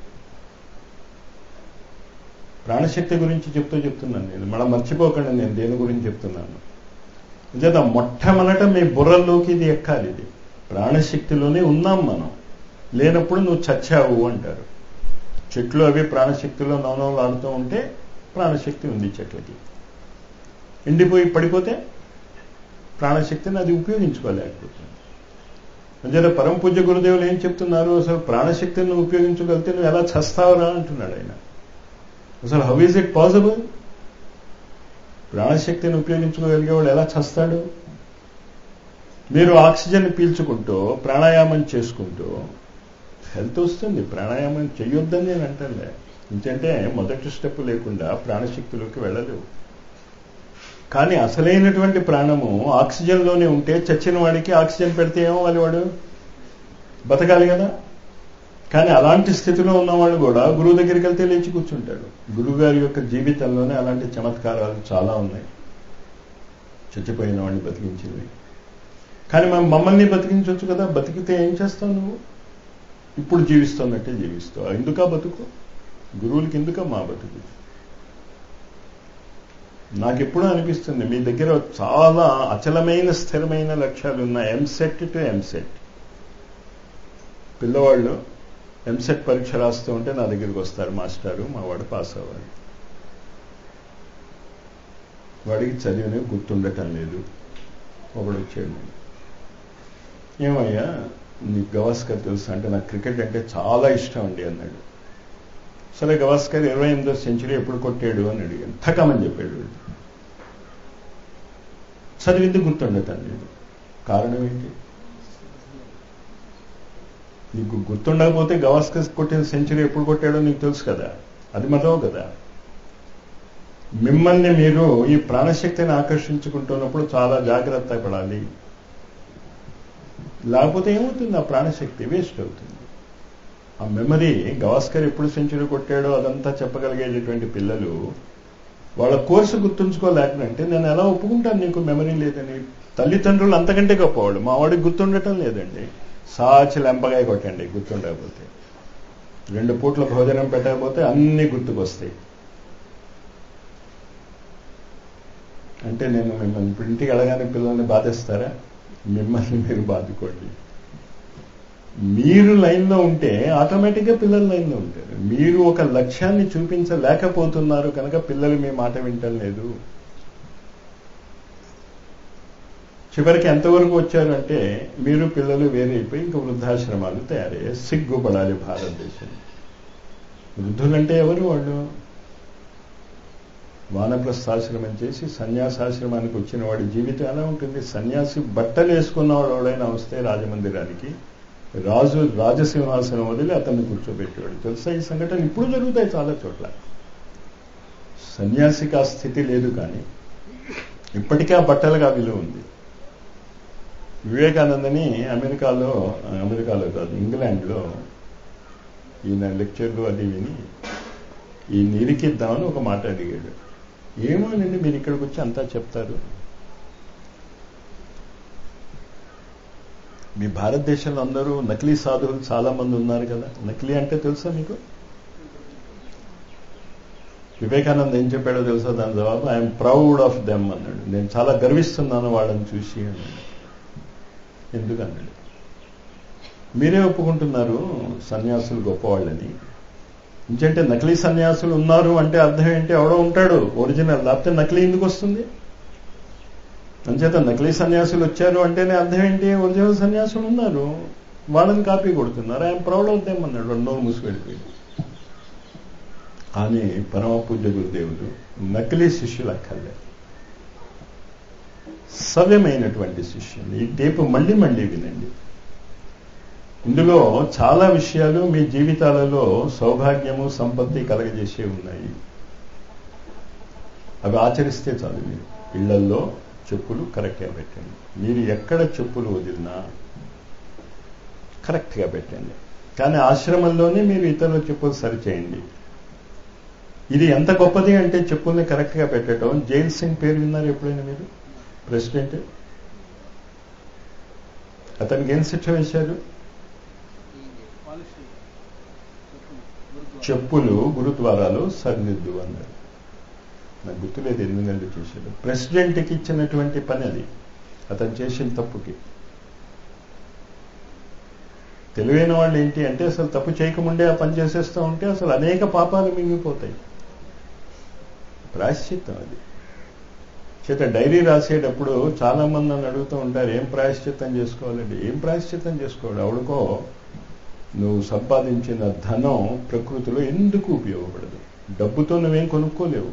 Speaker 1: ప్రాణశక్తి గురించి చెప్తూ చెప్తున్నాను నేను. మనం మర్చిపోకండి నేను దేని గురించి చెప్తున్నాను. నిజంత మొట్టమొదట మీ బుర్రల్లోకి ఇది ఎక్కాలి. ఇది ప్రాణశక్తిలోనే ఉన్నాం మనం. లేనప్పుడు నువ్వు చచ్చావు అంటారు. చెట్లు అవి ప్రాణశక్తిలో నవనవలు ఆడుతూ ఉంటే ప్రాణశక్తి ఉంది చెట్లకి. ఎండిపోయి పడిపోతే ప్రాణశక్తిని అది ఉపయోగించుకోలేకపోతుంది. నిజంగా పరమ పూజ్య గురుదేవులు ఏం చెప్తున్నారు? అసలు ప్రాణశక్తిని నువ్వు ఉపయోగించగలిగితే నువ్వు ఎలా చస్తావురా అంటున్నాడు ఆయన. అసలు హౌ ఈజ్ ఇట్ పాసిబుల్? ప్రాణశక్తిని ఉపయోగించుకోగలిగేవాడు ఎలా చస్తాడు? మీరు ఆక్సిజన్ పీల్చుకుంటూ ప్రాణాయామం చేసుకుంటూ హెల్త్ వస్తుంది. ప్రాణాయామం చెయ్యొద్దని నేను అంటానులే. ఎందుకంటే మొదటి స్టెప్ లేకుండా ప్రాణశక్తిలోకి వెళ్ళలేవు. కానీ అసలైనటువంటి ప్రాణము ఆక్సిజన్లోనే ఉంటే చచ్చిన వాడికి ఆక్సిజన్ పెడితే ఏమవ్వాలి? వాడు బతకాలి కదా. కానీ అలాంటి స్థితిలో ఉన్నవాళ్ళు కూడా గురువు దగ్గరికి వెళ్తే లేచి కూర్చుంటాడు. గురువు గారి యొక్క జీవితంలోనే అలాంటి చమత్కారాలు చాలా ఉన్నాయి, చచ్చిపోయిన వాడిని బతికించేవి. కానీ మనం మమ్మల్ని బతికించవచ్చు కదా. బతికితే ఏం చేస్తావు నువ్వు? ఇప్పుడు జీవిస్తున్నట్టే జీవిస్తావు. ఎందుకా బతుకు? గురువులకి ఎందుక మా బతుకు? నాకెప్పుడూ అనిపిస్తుంది మీ దగ్గర చాలా అచలమైన స్థిరమైన లక్ష్యాలు ఉన్నాయి. ఎంసెట్ టు ఎంసెట్. పిల్లవాళ్ళు ఎంసెట్ పరీక్ష రాస్తూ ఉంటే నా దగ్గరికి వస్తారు, మాస్టారు మా వాడు పాస్ అవ్వాలి, వాడికి చదివినవి గుర్తుండటం లేదు. ఒకడు వచ్చాడు, ఏమయ్యా నీకు గవాస్కర్ తెలుసు అంటే, నాకు క్రికెట్ అంటే చాలా ఇష్టం అండి అన్నాడు. సరే గవాస్కర్ ఇరవై ఎనిమిదో సెంచరీ ఎప్పుడు కొట్టాడు అని అడిగాను. థకమని చెప్పాడు. చదివింది గుర్తుండటం లేదు. కారణం ఏంటి? నీకు గుర్తుండకపోతే గవాస్కర్ కొట్టిన సెంచరీ ఎప్పుడు కొట్టాడో నీకు తెలుసు కదా, అది మరో కదా. మిమ్మల్ని మీరు ఈ ప్రాణశక్తిని ఆకర్షించుకుంటున్నప్పుడు చాలా జాగ్రత్త పడాలి. లేకపోతే ఏమవుతుంది? ఆ ప్రాణశక్తి వేస్ట్ అవుతుంది. ఆ మెమరీ, గవాస్కర్ ఎప్పుడు సెంచరీ కొట్టాడో అదంతా చెప్పగలిగేటటువంటి పిల్లలు వాళ్ళ కోర్సు గుర్తుంచుకోలేకంటే నేను ఎలా ఒప్పుకుంటాను నీకు మెమరీ లేదని? తల్లిదండ్రులు అంతకంటే గొప్పవాళ్ళు. మా వాడికి గుర్తుండటం లేదండి. సాచి లెంపగా కొట్టండి గుర్తుండకపోతే. రెండు పూట్ల భోజనం పెట్టకపోతే అన్నీ గుర్తుకొస్తాయి. అంటే నేను మిమ్మల్ని ఇప్పుడు ఇంటికి వెళ్ళగానే పిల్లల్ని బాధిస్తారా? మిమ్మల్ని మీరు బాదుకోండి. మీరు లైన్లో ఉంటే ఆటోమేటిక్గా పిల్లలు లైన్లో ఉంటారు. మీరు ఒక లక్ష్యాన్ని చూపించలేకపోతున్నారు కనుక పిల్లలు మీ మాట వింటం లేదు. చివరికి ఎంతవరకు వచ్చారు అంటే మీరు పిల్లలు వేరైపోయి ఇంకా వృద్ధాశ్రమాలు తయారయ్యాయి. సిగ్గుపడాలి భారతదేశం. వృద్ధులంటే ఎవరు? వాళ్ళు వానప్రస్థాశ్రమం చేసి సన్యాసాశ్రమానికి వచ్చిన వాడి జీవితం ఎలా ఉంటుంది? సన్యాసి బట్టలు వేసుకున్నవాడు ఎవడైనా వస్తే రాజమందిరానికి రాజు రాజసింహాసనం వదిలి అతన్ని కూర్చోబెట్టేవాడు. తెలుసా ఈ సంఘటన? ఇప్పుడు జరుగుతాయి చాలా చోట్ల. సన్యాసికి ఆ స్థితి లేదు, కానీ ఇప్పటికే ఆ బట్టలుగా విలువ ఉంది. వివేకానందని అమెరికాలో అమెరికాలో కాదు ఇంగ్లాండ్లో ఈయన లెక్చర్లు అది విని ఈ నిరికిద్దామని ఒక మాట అడిగాడు. ఏమోనండి మీరు ఇక్కడికి వచ్చి అంతా చెప్తారు, మీ భారతదేశంలో అందరూ నకిలీ సాధువులు చాలా మంది ఉన్నారు కదా. నకిలీ అంటే తెలుసా మీకు? వివేకానంద ఏం చెప్పాడో తెలుసా దాని జవాబు? ఐఎమ్ ప్రౌడ్ ఆఫ్ దెమ్ అన్నాడు. నేను చాలా గర్విస్తున్నాను వాళ్ళని చూసి అన్నాడు. ఎందుకు అన్నాడు? మీరే ఒప్పుకుంటున్నారు సన్యాసులు గొప్పవాళ్ళని. ఇంకంటే నకిలీ సన్యాసులు ఉన్నారు అంటే అర్థం ఏంటి? ఎవడో ఉంటాడు ఒరిజినల్, లేకపోతే నకిలీ ఎందుకు వస్తుంది? అంచేత నకిలీ సన్యాసులు వచ్చారు అంటేనే అర్థం ఏంటి? ఒరిజినల్ సన్యాసులు ఉన్నారు, వాళ్ళని కాపీ కొడుతున్నారు. ఐఎమ్ ప్రౌడ్ ఆఫ్ దెమ్ అన్నాడు. రెండో మూసి వెళ్ళిపోయింది. కానీ పరమ పూజ్య గురుదేవుడు నకిలీ శిష్యులు అక్కర్లే, సవ్యమైనటువంటి శిష్యులు. ఈ టేపు మళ్ళీ మళ్ళీ వినండి. ఇందులో చాలా విషయాలు మీ జీవితాలలో సౌభాగ్యము సంపత్తి కలగజేసే ఉన్నాయి. అవి ఆచరిస్తే చాలు. మీరు ఇళ్లల్లో చెప్పులు కరెక్ట్గా పెట్టండి. మీరు ఎక్కడ చెప్పులు వదిలినా కరెక్ట్గా పెట్టండి. కానీ ఆశ్రమంలోనే మీరు ఇతరుల చెప్పులు సరిచేయండి. ఇది ఎంత గొప్పది అంటే చెప్పుల్ని కరెక్ట్గా పెట్టడం. జైల్ సింగ్ పేరు విన్నారు ఎప్పుడైనా మీరు? ప్రెసిడెంట్. అతనికి ఏం శిక్ష వేశారు? చెప్పులు గురుద్వారాలు సరిదిద్దు అన్నారు. నాకు గుర్తులేదు ఎన్ని నెలలు చేశాడు. ప్రెసిడెంట్కి ఇచ్చినటువంటి పని అది, అతను చేసిన తప్పుకి. తెలివైన వాళ్ళు ఏంటి అంటే అసలు తప్పు చేయకముందే ఆ పని చేసేస్తూ ఉంటే అసలు అనేక పాపాలు మిగిలిపోతాయి. ప్రాయశ్చిత్తం అది. చేత డైరీ రాసేటప్పుడు చాలా మంది నన్ను అడుగుతూ ఉంటారు, ఏం ప్రాయశ్చిత్తం చేసుకోవాలండి? ఏం ప్రాయశ్చిత్తం చేసుకోవాలి? ఎవడికో నువ్వు సంపాదించిన ధనం ప్రకృతిలో ఎందుకు ఉపయోగపడదు? డబ్బుతో నువ్వేం కొనుక్కోలేవు.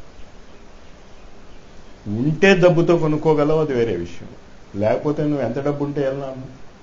Speaker 1: ఉంటే డబ్బుతో కొనుక్కోగలవు, అది వేరే విషయం. లేకపోతే నువ్వు ఎంత డబ్బు ఉంటే వెళ్ళాను.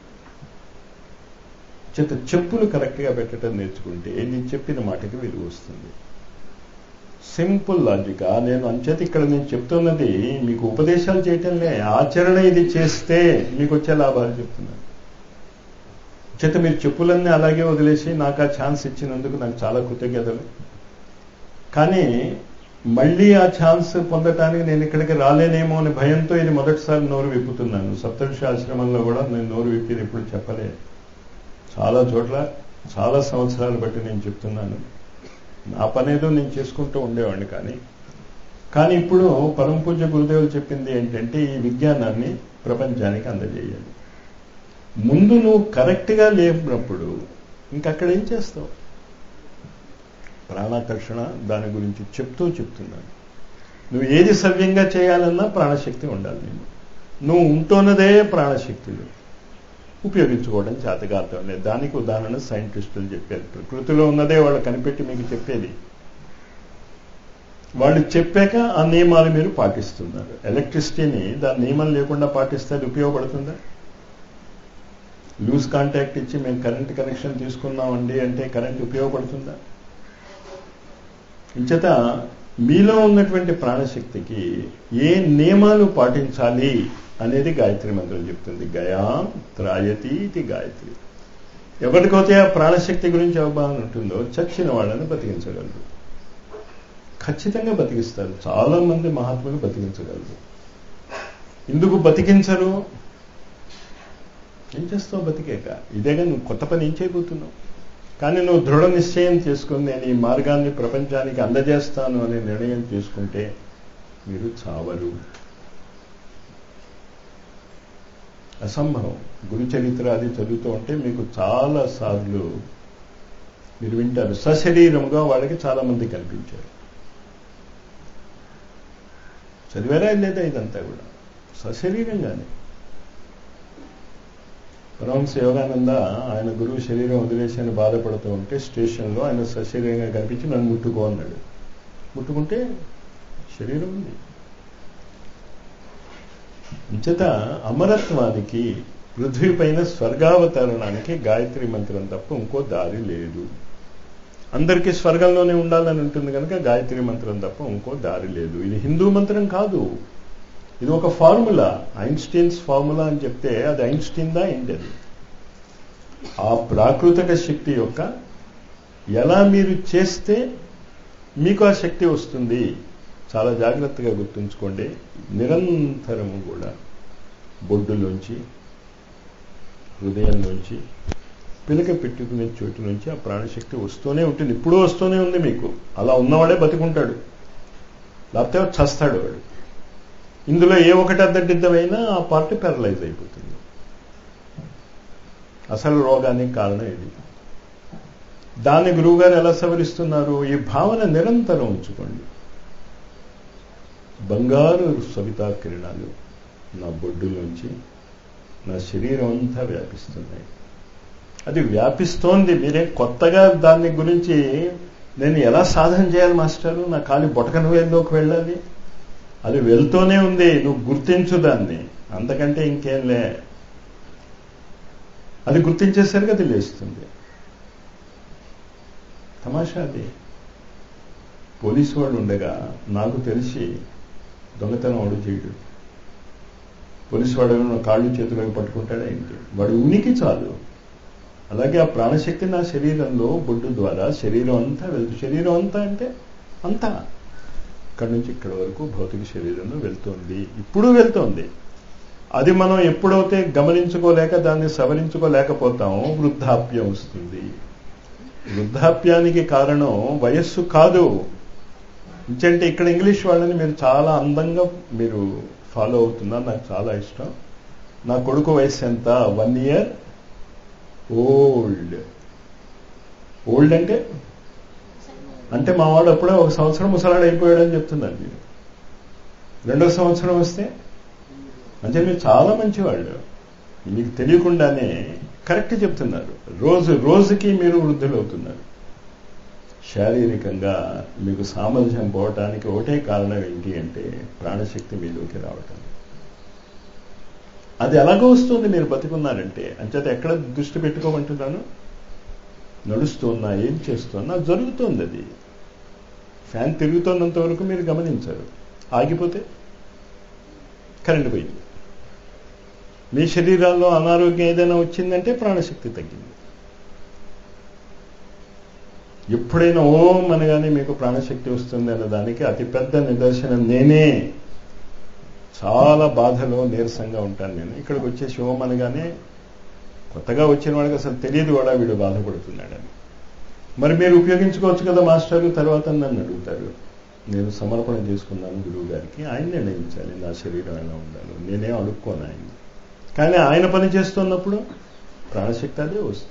Speaker 1: చేత చెప్పులు కరెక్ట్గా పెట్టడం నేర్చుకుంటే నీ చెప్పిన మాటకి విలువ వస్తుంది. Simple logic. నేను అంచేత ఇక్కడ నేను చెప్తున్నది మీకు ఉపదేశాలు చేయటంలే, ఆచరణ ఇది చేస్తే మీకు వచ్చే లాభాలు చెప్తున్నాను. చేత మీరు చెప్పులన్నీ అలాగే వదిలేసి నాకు ఆ ఛాన్స్ ఇచ్చినందుకు నాకు చాలా కృతజ్ఞతలు. కానీ మళ్ళీ ఆ ఛాన్స్ పొందటానికి నేను ఇక్కడికి రాలేనేమో అనే భయంతో ఇది మొదటిసారి నోరు విప్పుతున్నాను. సప్తఋషి ఆశ్రమంలో కూడా నేను నోరు విప్పేది ఎప్పుడు చెప్పలే. చాలా చోట్ల చాలా సంవత్సరాలు బట్టి నేను చెప్తున్నాను. నా పనేదో నేను చేసుకుంటూ ఉండేవాడిని. కానీ కానీ ఇప్పుడు పరమ పూజ్య గురుదేవులు చెప్పింది ఏంటంటే ఈ విజ్ఞానాన్ని ప్రపంచానికి అందజేయాలి. ముందు నువ్వు కరెక్ట్గా లేనప్పుడు ఇంకక్కడ ఏం చేస్తావు? ప్రాణాకర్షణ దాని గురించి చెప్తూ చెప్తున్నాను. నువ్వు ఏది సవ్యంగా చేయాలన్నా ప్రాణశక్తి ఉండాలి. నేను నువ్వు ఉంటున్నదే ప్రాణశక్తులు ఉపయోగించుకోవడం చేతకార్థం లేదు. దానికి ఉదాహరణ సైంటిస్టులు చెప్పారు. ప్రకృతిలో ఉన్నదే వాళ్ళు కనిపెట్టి మీకు చెప్పేది. వాళ్ళు చెప్పాక ఆ నియమాలు మీరు పాటిస్తున్నారు. ఎలక్ట్రిసిటీని దాని నియమం లేకుండా పాటిస్తే అది ఉపయోగపడుతుందా? లూజ్ కాంటాక్ట్ ఇచ్చి మేము కరెంట్ కనెక్షన్ తీసుకున్నామండి అంటే కరెంట్ ఉపయోగపడుతుందా? ఇంచేత మీలో ఉన్నటువంటి ప్రాణశక్తికి ఏ నియమాలు పాటించాలి అనేది గాయత్రి మంత్రం చెప్తుంది. గయాం త్రాయతి ఇది గాయత్రి. ఎవరికైతే ఆ ప్రాణశక్తి గురించి అవగాహన ఉంటుందో చచ్చిన వాళ్ళని బతికించగలరు. ఖచ్చితంగా బతికిస్తారు. చాలా మంది మహాత్ములు బతికించగలరు. ఎందుకు బతికించరు? ఏం చేస్తావు బతికేక? ఇదేగా నువ్వు కొత్త పని ఏం చేయబోతున్నావు. కానీ నువ్వు దృఢ నిశ్చయం చేసుకుని నేను ఈ మార్గాన్ని ప్రపంచానికి అందజేస్తాను అనే నిర్ణయం చేసుకుంటే మీరు చావరు. అసంభవం. గురు చరిత్ర అది చదువుతూ ఉంటే మీకు చాలా సార్లు మీరు వింటారు, సశరీరముగా వాళ్ళకి చాలా మంది కనిపించారు. చదివారా లేదా? ఇదంతా కూడా సశరీరంగానే. పరమహంస యోగానంద ఆయన గురువు శరీరం వదిలేసి అని బాధపడుతూ ఉంటే స్టేషన్లో ఆయన సశరీరంగా కనిపించి నన్ను ముట్టుకో అన్నాడు. ముట్టుకుంటే శరీరం ఉంది. అంచేత అమరత్వానికి, పృథ్వీ పైన స్వర్గావతరణానికి గాయత్రి మంత్రం తప్ప ఇంకో దారి లేదు. అందరికీ స్వర్గంలోనే ఉండాలని ఉంటుంది కనుక గాయత్రి మంత్రం తప్ప ఇంకో దారి లేదు. ఇది హిందూ మంత్రం కాదు, ఇది ఒక ఫార్ములా. ఐన్స్టీన్స్ ఫార్ములా అని చెప్తే అది ఐన్స్టీన్ దా ఏంటి? అది ఆ ప్రాకృతిక శక్తి యొక్క ఎలా మీరు చేస్తే మీకు ఆ శక్తి వస్తుంది. చాలా జాగ్రత్తగా గుర్తుంచుకోండి. నిరంతరము కూడా బొడ్డులోంచి, హృదయంలోంచి, పిలక పెట్టుకునే చోటు నుంచి ఆ ప్రాణశక్తి వస్తూనే ఉంటుంది. ఇప్పుడు వస్తూనే ఉంది మీకు. అలా ఉన్నవాడే బతికుంటాడు, లేకపోతే చస్తాడు వాడు. ఇందులో ఏ ఒకటి అద్దడిద్దమైనా ఆ పార్ట్ ప్యారలైజ్ అయిపోతుంది. అసలు రోగానికి కారణం ఇది. దాన్ని గురువుగారు ఎలా సవరిస్తున్నారు? ఈ భావన నిరంతరం ఉంచుకోండి. బంగారు సవితా కిరణాలు నా బొడ్డులోంచి నా శరీరం అంతా వ్యాపిస్తున్నాయి. అది వ్యాపిస్తోంది. మీరే కొత్తగా దాని గురించి నేను ఎలా సాధన చేయాలి మాస్టారు, నా కాలి బొటకన వేల్లోకి వెళ్ళాలి, అది వెళ్తూనే ఉంది. నువ్వు గుర్తించు దాన్ని, అంతకంటే ఇంకేం లే. అది గుర్తించేసరికి అది లేస్తుంది. తమాషా అది. పోలీసు వాడు ఉండగా నాకు తెలిసి దొంగతనం వాడు చేయడు. పోలీసు వాడు కాళ్ళు చేతులకు పట్టుకుంటాడా ఏంటి? వాడు ఉనికి చాలు. అలాగే ఆ ప్రాణశక్తి నా శరీరంలో బొడ్డు ద్వారా శరీరం అంతా వెళ్తుంది. శరీరం అంతా అంటే అంతా, ఇక్కడి నుంచి ఇక్కడి వరకు భౌతిక శరీరంలో వెళ్తోంది, ఇప్పుడు వెళ్తోంది. అది మనం ఎప్పుడైతే గమనించుకోలేక దాన్ని సవరించుకోలేకపోతామో వృద్ధాప్యం వస్తుంది. వృద్ధాప్యానికి కారణం వయస్సు కాదు. ఇంకంటే ఇక్కడ ఇంగ్లీష్ వాళ్ళని మీరు చాలా అందంగా మీరు ఫాలో అవుతున్నారు, నాకు చాలా ఇష్టం. నా కొడుకు వయసు ఎంత? One year old. ఓల్డ్ అంటే అంటే మా వాడు అప్పుడే ఒక సంవత్సరం ముసలాడు అయిపోయాడని చెప్తున్నారు మీరు. రెండో సంవత్సరం వస్తే అంటే మీరు చాలా మంచివాళ్ళు, మీకు తెలియకుండానే కరెక్ట్ చెప్తున్నారు. రోజు రోజుకి మీరు వృద్ధులు అవుతున్నారు. శారీరకంగా మీకు సామర్థ్యం పోవటానికి ఒకటే కారణం ఏంటి అంటే ప్రాణశక్తి మీలోకి రావటం. అది ఎలాగో వస్తుంది మీరు బతికున్నారంటే. అంచేత ఎక్కడ దృష్టి పెట్టుకోమంటున్నాను? నడుస్తున్నా, ఏం చేస్తున్నా జరుగుతోంది. అది ఫ్యాన్ తిరుగుతున్నంత వరకు మీరు గమనించారు. ఆగిపోతే కరెంటు పోయింది. మీ శరీరాల్లో అనారోగ్యం ఏదైనా వచ్చిందంటే ప్రాణశక్తి తగ్గింది. ఎప్పుడైనా ఓం అనగానే మీకు ప్రాణశక్తి వస్తుంది అన్న దానికి అతిపెద్ద నిదర్శనం నేనే. చాలా బాధలో నీరసంగా ఉంటాను నేను. ఇక్కడికి వచ్చేసి ఓం అనగానే కొత్తగా వచ్చిన వాడికి అసలు తెలియదు కూడా వీడు బాధపడుతున్నాడని. మరి మీరు ఉపయోగించుకోవచ్చు కదా మాస్టర్లు, తర్వాత నన్ను అడుగుతారు. నేను సమర్పణ చేసుకున్నాను గురువు గారికి, ఆయన నిర్ణయించాలి నా శరీరం ఎలా ఉండాలో, నేనేం అడుక్కోను ఆయన. కానీ ఆయన పని చేస్తున్నప్పుడు ప్రాణశక్తి అదే వస్తుంది.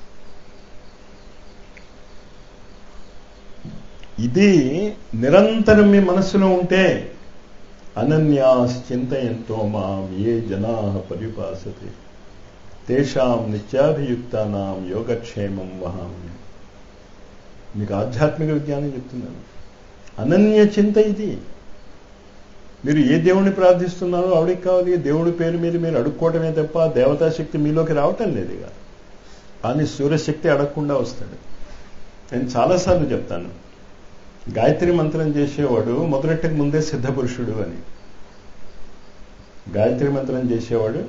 Speaker 1: ఇది నిరంతరం మీ మనస్సులో ఉంటే అనన్యాశ్చింతయంతో మాం ఏ జనా పరిపాసతే తేషాం నిత్యాభియుక్తానాం యోగక్షేమం వహామి. మీకు ఆధ్యాత్మిక విజ్ఞానం చెప్తున్నాను. అనన్య చింత ఇది. మీరు ఏ దేవుణ్ణి ప్రార్థిస్తున్నారో ఆవిడికి కావాలి. దేవుడి పేరు మీద మీరు అడుక్కోవటమే తప్ప దేవతాశక్తి మీలోకి రావటం లేదు. ఇక కానీ సూర్యశక్తి అడగకుండా వస్తాడు. నేను చాలాసార్లు చెప్తాను, గాయత్రి మంత్రం చేసేవాడు మొదలెట్టక ముందే సిద్ధపురుషుడు అని. గాయత్రి మంత్రం చేసేవాడు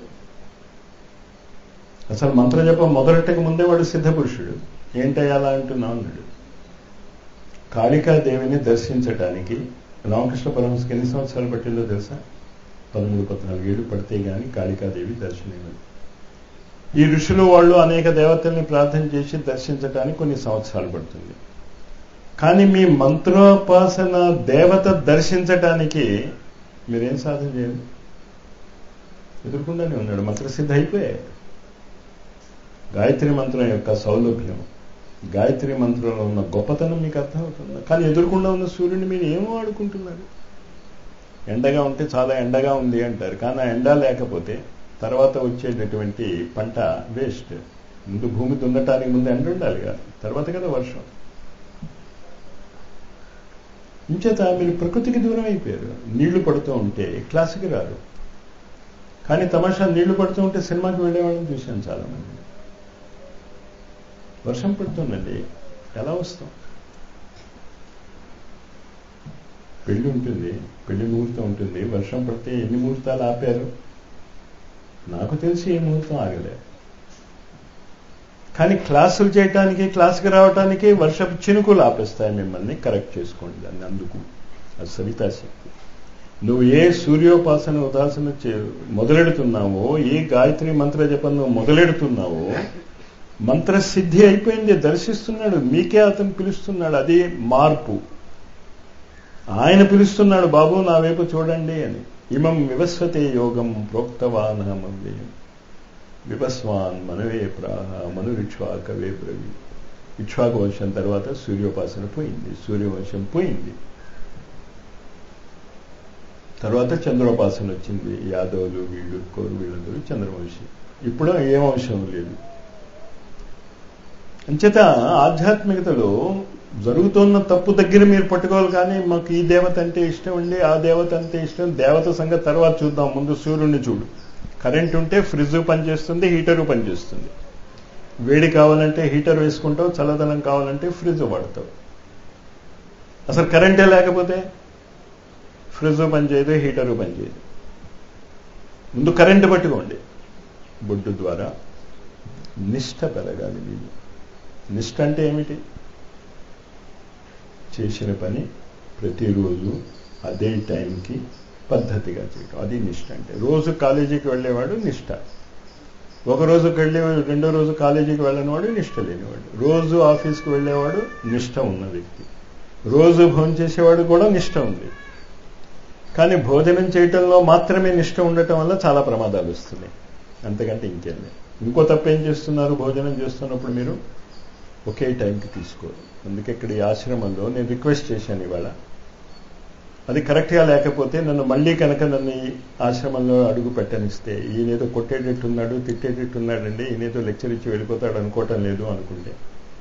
Speaker 1: అసలు మంత్రం చెప్ప మొదలెట్టక ముందే వాడు సిద్ధపురుషుడు. ఏంటయ్యాలా అంటున్నా అన్నాడు. కాళికాదేవిని దర్శించటానికి రామకృష్ణ పరమహంసకి ఎన్ని సంవత్సరాలు పట్టిందో తెలుసా? పదమూడు పద్నాలుగు ఏళ్ళు పడితే కానీ కాళికాదేవి దర్శనం. ఈ ఋషులు వాళ్ళు అనేక దేవతల్ని ప్రార్థన చేసి దర్శించడానికి కొన్ని సంవత్సరాలు పడుతుంది. కానీ మీ మంత్రోపాసన దేవత దర్శించటానికి మీరేం సాధన చేయాలి? ఎదుర్కొండానే ఉన్నాడు, మంత్రసిద్ధి అయిపోయాయి. గాయత్రి మంత్రం యొక్క సౌలభ్యం, గాయత్రి మంత్రంలో ఉన్న గొప్పతనం మీకు అర్థమవుతుంది. కానీ ఎదుర్కొండా ఉన్న సూర్యుడిని మీరు ఏమో ఆడుకుంటున్నారు. ఎండగా ఉంటే చాలా ఎండగా ఉంది అంటారు, కానీ ఆ ఎండ లేకపోతే తర్వాత వచ్చేటటువంటి పంట వేస్ట్. ముందు భూమి దున్నటానికి ముందు ఎండ ఉండాలి కదా, తర్వాత కదా వర్షం. ఇంచేత మీరు ప్రకృతికి దూరం అయిపోయారు. నీళ్లు పడుతూ ఉంటే క్లాసుకి రారు. కానీ తమాషా నీళ్లు పడుతూ ఉంటే సినిమాకి వెళ్ళేవాళ్ళని చూశాను చాలా మంది. వర్షం పడుతుందండి, ఎలా వస్తాం? పెళ్లి ఉంటుంది, పెళ్లి ముహూర్తం ఉంటుంది, వర్షం పడితే ఎన్ని ముహూర్తాలు ఆపారు? నాకు తెలిసి ఏ ముహూర్తం ఆగలే. కానీ క్లాసులు చేయటానికి, క్లాసుకి రావటానికి వర్షపు చినుకులు ఆపేస్తాయి మిమ్మల్ని. కరెక్ట్ చేసుకోండి దాన్ని. అందుకు అది సవితాశక్తి. నువ్వు ఏ సూర్యోపాసన ఉదాసన మొదలెడుతున్నావో, ఏ గాయత్రి మంత్ర జపం నువ్వు మొదలెడుతున్నావో, మంత్రసిద్ధి అయిపోయింది. దర్శిస్తున్నాడు, మీకే అతను పిలుస్తున్నాడు. అది మార్పు. ఆయన పిలుస్తున్నాడు, బాబు నా వైపు చూడండి అని. ఇమం వివస్వతే యోగం ప్రోక్తవానహమవ్యయం వివస్వాన్ మనవే ప్రాహ మనురిక్ష్వాకవే బ్రవి. ఇక్ష్వాకు వంశం తర్వాత సూర్యోపాసన పోయింది, సూర్యవంశం పోయింది. తర్వాత చంద్రోపాసన వచ్చింది. యాదవులు వీళ్ళు కోరు వీళ్ళందరూ చంద్రవంశీ. ఇప్పుడు ఏ వంశం లేదు. అంచేత ఆధ్యాత్మికతలో జరుగుతున్న తప్పు దగ్గర మీరు పట్టుకోవాలి. కానీ మాకు ఈ దేవత అంటే ఇష్టం అండి, ఆ దేవత అంటే ఇష్టం. దేవత సంగతి తర్వాత చూద్దాం, ముందు సూర్యుడిని చూడు. కరెంట్ ఉంటే ఫ్రిడ్జ్ పనిచేస్తుంది, హీటరు పనిచేస్తుంది. వేడి కావాలంటే హీటర్ వేసుకుంటావు, చల్లదనం కావాలంటే ఫ్రిడ్జ్ వాడతావు. అసలు కరెంటే లేకపోతే ఫ్రిడ్జ్ పనిచేయదు, హీటరు పనిచేయదు. ముందు కరెంటు పట్టుకోండి. బొడ్డు ద్వారా నిష్ఠ పెరగాలి మీరు. నిష్ఠ అంటే ఏమిటి? చేసిన పని ప్రతిరోజు అదే టైంకి పద్ధతిగా చేయటం, అది నిష్ఠ అంటే. రోజు కాలేజీకి వెళ్ళేవాడు నిష్ఠ. ఒకరోజుకి వెళ్ళేవాడు, రెండో రోజు కాలేజీకి వెళ్ళనివాడు నిష్ఠ లేనివాడు. రోజు ఆఫీస్కి వెళ్ళేవాడు నిష్ఠ ఉన్న వ్యక్తి. రోజు భోజనం చేసేవాడు కూడా నిష్ఠ ఉంది. కానీ భోజనం చేయటంలో మాత్రమే నిష్ఠ ఉండటం వల్ల చాలా ప్రమాదాలు వస్తున్నాయి. అంతకంటే ఇంకేం లేదు. ఇంకో తప్పేం చేస్తున్నారు? భోజనం చేస్తున్నప్పుడు మీరు ఒకే టైంకి తీసుకోరు. అందుకే ఇక్కడ ఈ ఆశ్రమంలో నేను రిక్వెస్ట్ చేశాను ఇవాళ. అది కరెక్ట్గా లేకపోతే నన్ను మళ్ళీ కనుక నన్ను ఈ ఆశ్రమంలో అడుగు పెట్టనిస్తే, ఈయనేదో కొట్టేటట్టున్నాడు, తిట్టేటట్టున్నాడండి, ఈయనేదో లెక్చర్ ఇచ్చి వెళ్ళిపోతాడు అనుకోవటం లేదు అనుకుంటే,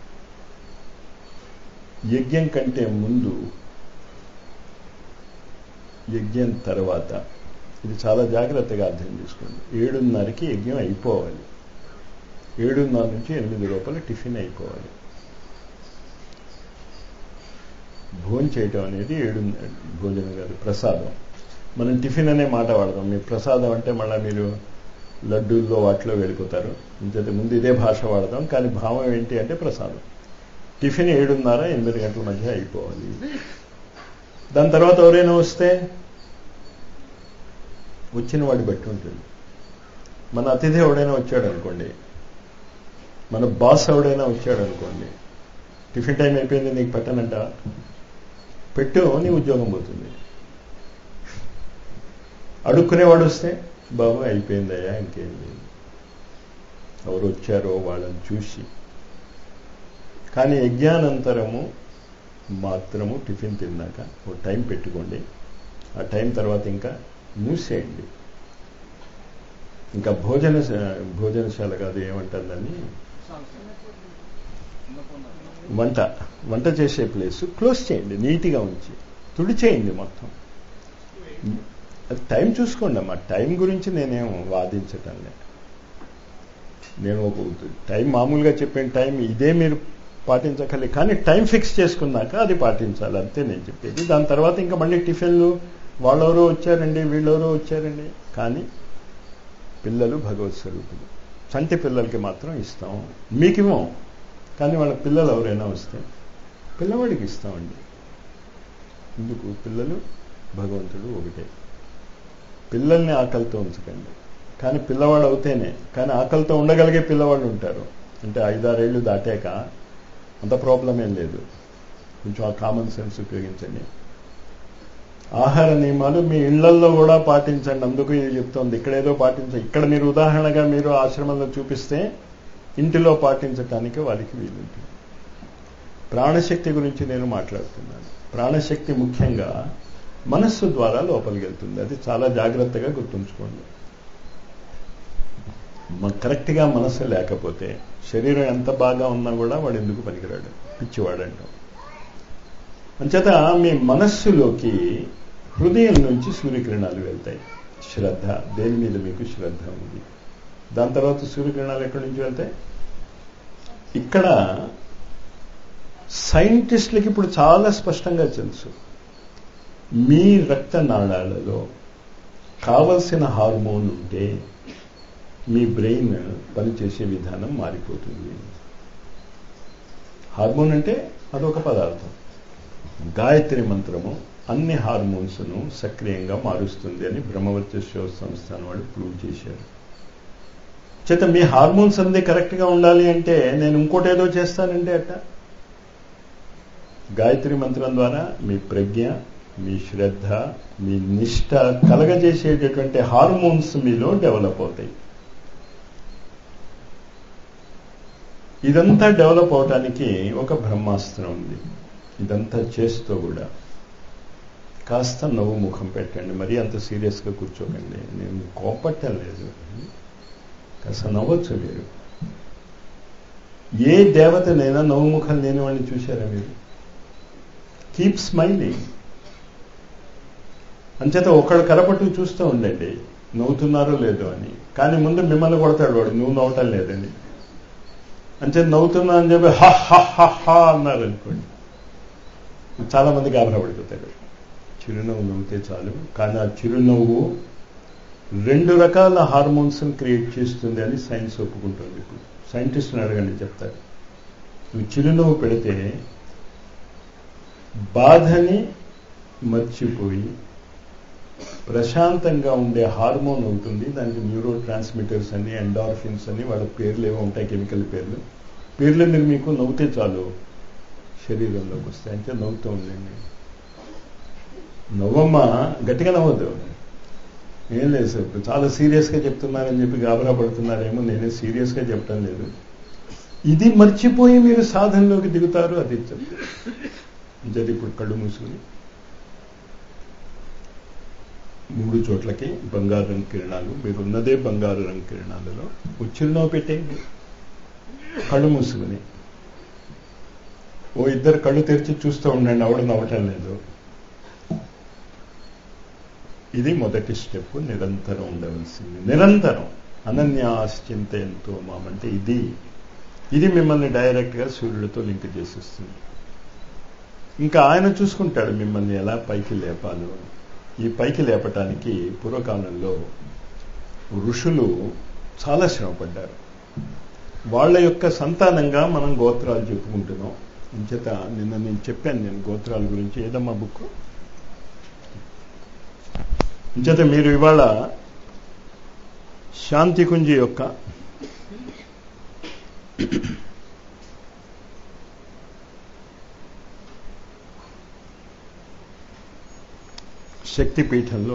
Speaker 1: యజ్ఞం కంటే ముందు, యజ్ఞం తర్వాత, ఇది చాలా జాగ్రత్తగా అర్థం చేసుకోండి. ఏడున్నరకి యజ్ఞం అయిపోవాలి. ఏడున్నర నుంచి ఎనిమిది లోపల టిఫిన్ అయిపోవాలి. భోజనం చేయటం అనేది ఏడు భోజనం కాదు, ప్రసాదం. మనం టిఫిన్ అనే మాట వాడతాం. మీ ప్రసాదం అంటే మళ్ళీ మీరు లడ్డూల్లో వాటిలో వెళ్ళిపోతారు. ఇంతకు ముందు ఇదే భాష వాడతాం, కానీ భావం ఏంటి అంటే ప్రసాదం. టిఫిన్ ఏడున్నర ఎనిమిది గంటల మధ్య అయిపోవాలి. దాని తర్వాత ఎవరైనా వస్తే వచ్చిన వాడి బట్టి ఉంటుంది. మన అతిథి ఎవడైనా వచ్చాడు అనుకోండి, మన బాస్ ఎవడైనా వచ్చాడు అనుకోండి, టిఫిన్ టైం అయిపోయింది నీకు పెట్టనంట, పెట్టు, నీ ఉద్యోగం పోతుంది. అడుక్కునేవాడు వస్తే, బాబు అయిపోయిందయ్యా, ఇంకేం లేదు. ఎవరు వచ్చారో వాళ్ళని చూసి. కానీ యజ్ఞానంతరము మాత్రము టిఫిన్ తిన్నాక ఓ టైం పెట్టుకోండి. ఆ టైం తర్వాత ఇంకా మూసేయండి. ఇంకా భోజన భోజనశాల కాదు, ఏమంటారు దాన్ని, వంట వంట చేసే ప్లేస్ క్లోజ్ చేయండి, నీట్గా ఉంచి తుడిచేయండి మొత్తం. అది టైం చూసుకోండి అమ్మా. టైం గురించి నేనేం వాదించటం లేదు. నేను ఒక టైం మామూలుగా చెప్పిన టైం ఇదే మీరు పాటించగలి, కానీ టైం ఫిక్స్ చేసుకున్నాక అది పాటించాలి, అంతే నేను చెప్పేది. దాని తర్వాత ఇంకా మళ్ళీ టిఫిన్లు వాళ్ళెవరో వచ్చారండి, వీళ్ళెవరో వచ్చారండి. కానీ పిల్లలు భగవత్ స్వరూపులు. చంటి పిల్లలకి మాత్రం ఇస్తాం, మీకివ్వం. కానీ వాళ్ళ పిల్లలు ఎవరైనా వస్తే పిల్లవాడికి ఇస్తామండి. ఎందుకు? పిల్లలు భగవంతుడు ఒకటే. పిల్లల్ని ఆకలితో ఉంచకండి. కానీ పిల్లవాడు అవుతేనే, కానీ ఆకలితో ఉండగలిగే పిల్లవాళ్ళు ఉంటారు. అంటే ఐదారేళ్లు దాటాక అంత ప్రాబ్లం ఏం లేదు. కొంచెం ఆ కామన్ సెన్స్ ఉపయోగించండి. ఆహార నియమాలు మీ ఇళ్లల్లో కూడా పాటించండి. అందుకు ఇది చెప్తోంది. ఇక్కడేదో పాటించండి. ఇక్కడ మీరు ఉదాహరణగా మీరు ఆశ్రమంలో చూపిస్తే ఇంటిలో పాటించటానికి వాళ్ళకి వీలుంటుంది. ప్రాణశక్తి గురించి నేను మాట్లాడుతున్నాను. ప్రాణశక్తి ముఖ్యంగా మనస్సు ద్వారా లోపలికి వెళ్తుంది. అది చాలా జాగ్రత్తగా గుర్తుంచుకోండి. కరెక్ట్గా మనస్సు లేకపోతే శరీరం ఎంత బాగా ఉన్నా కూడా వాడు ఎందుకు పనికిరాడు, పిచ్చివాడంటాం. అంచేత మీ మనస్సులోకి హృదయం నుంచి సూర్యకిరణాలు వెళ్తాయి. శ్రద్ధ, దేని మీద మీకు శ్రద్ధ ఉంది. దాని తర్వాత సూర్యకిరణాలు ఎక్కడి నుంచి వెళ్తాయి? ఇక్కడ సైంటిస్టులకి ఇప్పుడు చాలా స్పష్టంగా తెలుసు, మీ రక్త నాళాలలో కావలసిన హార్మోన్ ఉంటే మీ బ్రెయిన్ పనిచేసే విధానం మారిపోతుంది. హార్మోన్ అంటే అదొక పదార్థం. గాయత్రి మంత్రము అన్ని హార్మోన్స్ను సక్రియంగా మారుస్తుంది అని బ్రహ్మవర్చస్వ సంస్థానం వాళ్ళు ప్రూవ్ చేశారు. చేత మీ హార్మోన్స్ అన్నీ కరెక్ట్గా ఉండాలి అంటే నేను ఇంకోటి ఏదో చేస్తానంటే అట్ట గాయత్రి మంత్రం ద్వారా మీ ప్రజ్ఞ, మీ శ్రద్ధ, మీ నిష్ఠ కలగజేసేటటువంటి హార్మోన్స్ మీలో డెవలప్ అవుతాయి. ఇదంతా డెవలప్ అవటానికి ఒక బ్రహ్మాస్త్రం ఉంది. ఇదంతా చేస్తూ కూడా కాస్త నవ్వు ముఖం పెట్టండి. మరీ అంత సీరియస్గా కూర్చోకండి. నేను కోపట్టం లేదు, కాస్త నవ్వచ్చు మీరు. ఏ దేవతనైనా నవ్వు ముఖం లేని వాడిని చూశారా మీరు? Keep smiling. అంచేత ఒకళ్ళు కరపట్టు చూస్తూ ఉండండి నవ్వుతున్నారో లేదో అని. కానీ ముందు మిమ్మల్ని కొడతాడు వాడు, నువ్వు నవ్వటం లేదని. అంచేత నవ్వుతున్నా అని చెప్పి హా హా హా హా అన్నారు అనుకోండి, చాలా మంది గాబరా పడిపోతాడు. చిరునవ్వు నవ్వుతే చాలు. కానీ ఆ చిరునవ్వు రెండు రకాల హార్మోన్స్ని క్రియేట్ చేస్తుంది అని సైన్స్ ఒప్పుకుంటుంది. ఇప్పుడు సైంటిస్ట్ని అడగండి, చెప్తారు. నువ్వు చిరునవ్వు పెడితే బాధని మర్చిపోయి ప్రశాంతంగా ఉండే హార్మోన్ అవుతుంది. దానికి న్యూరో ట్రాన్స్మిటర్స్ అని, ఎండార్ఫిన్స్ అని వాళ్ళ పేర్లు ఏవో ఉంటాయి, కెమికల్ పేర్లు. పేర్లు మీరు మీకు నవ్వుతే చాలు శరీరంలోకి వస్తాయి. అంటే నవ్వుతూ ఉండండి. నవ్వమ్మ, గట్టిగా నవ్వద్దు. ఏం లేదు సార్, చాలా సీరియస్గా చెప్తున్నారని చెప్పి గాబరా పడుతున్నారేమో. నేనే సీరియస్గా చెప్పడం లేదు. ఇది మర్చిపోయి మీరు సాధనలోకి దిగుతారు. అది చెప్తే jadi ఇప్పుడు కళ్ళు మూసుకుని మూడు చోట్లకి బంగారు రంగు కిరణాలు, మీరు ఉన్నదే బంగారు రంగు కిరణాలలో చిరునవ్వు పెట్టేయండి. కళ్ళు మూసుకుని ఓ ఇద్దరు కళ్ళు తెరిచి చూస్తూ ఉండండి. ఆవిడ నవ్వటం లేదు. ఇది మొదటి స్టెప్. నిరంతరం ఉండవలసింది. నిరంతరం అనన్యాశ్చింతయంతో మామంటే ఇది ఇది మిమ్మల్ని డైరెక్ట్గా సూర్యుడితో లింక్ చేసేస్తుంది. ఇంకా ఆయన చూసుకుంటాడు మిమ్మల్ని ఎలా పైకి లేపాలో. ఈ పైకి లేపటానికి పూర్వకాలంలో ఋషులు చాలా శ్రమపడ్డారు. వాళ్ళ యొక్క సంతానంగా మనం గోత్రాలు చెప్పుకుంటున్నాం. ఇంచేత నిన్న నేను చెప్పాను నేను గోత్రాల గురించి. ఏదమ్మా బుక్? ఇంచేత మీరు ఇవాళ శాంతికుంజి యొక్క శక్తిపీఠంలో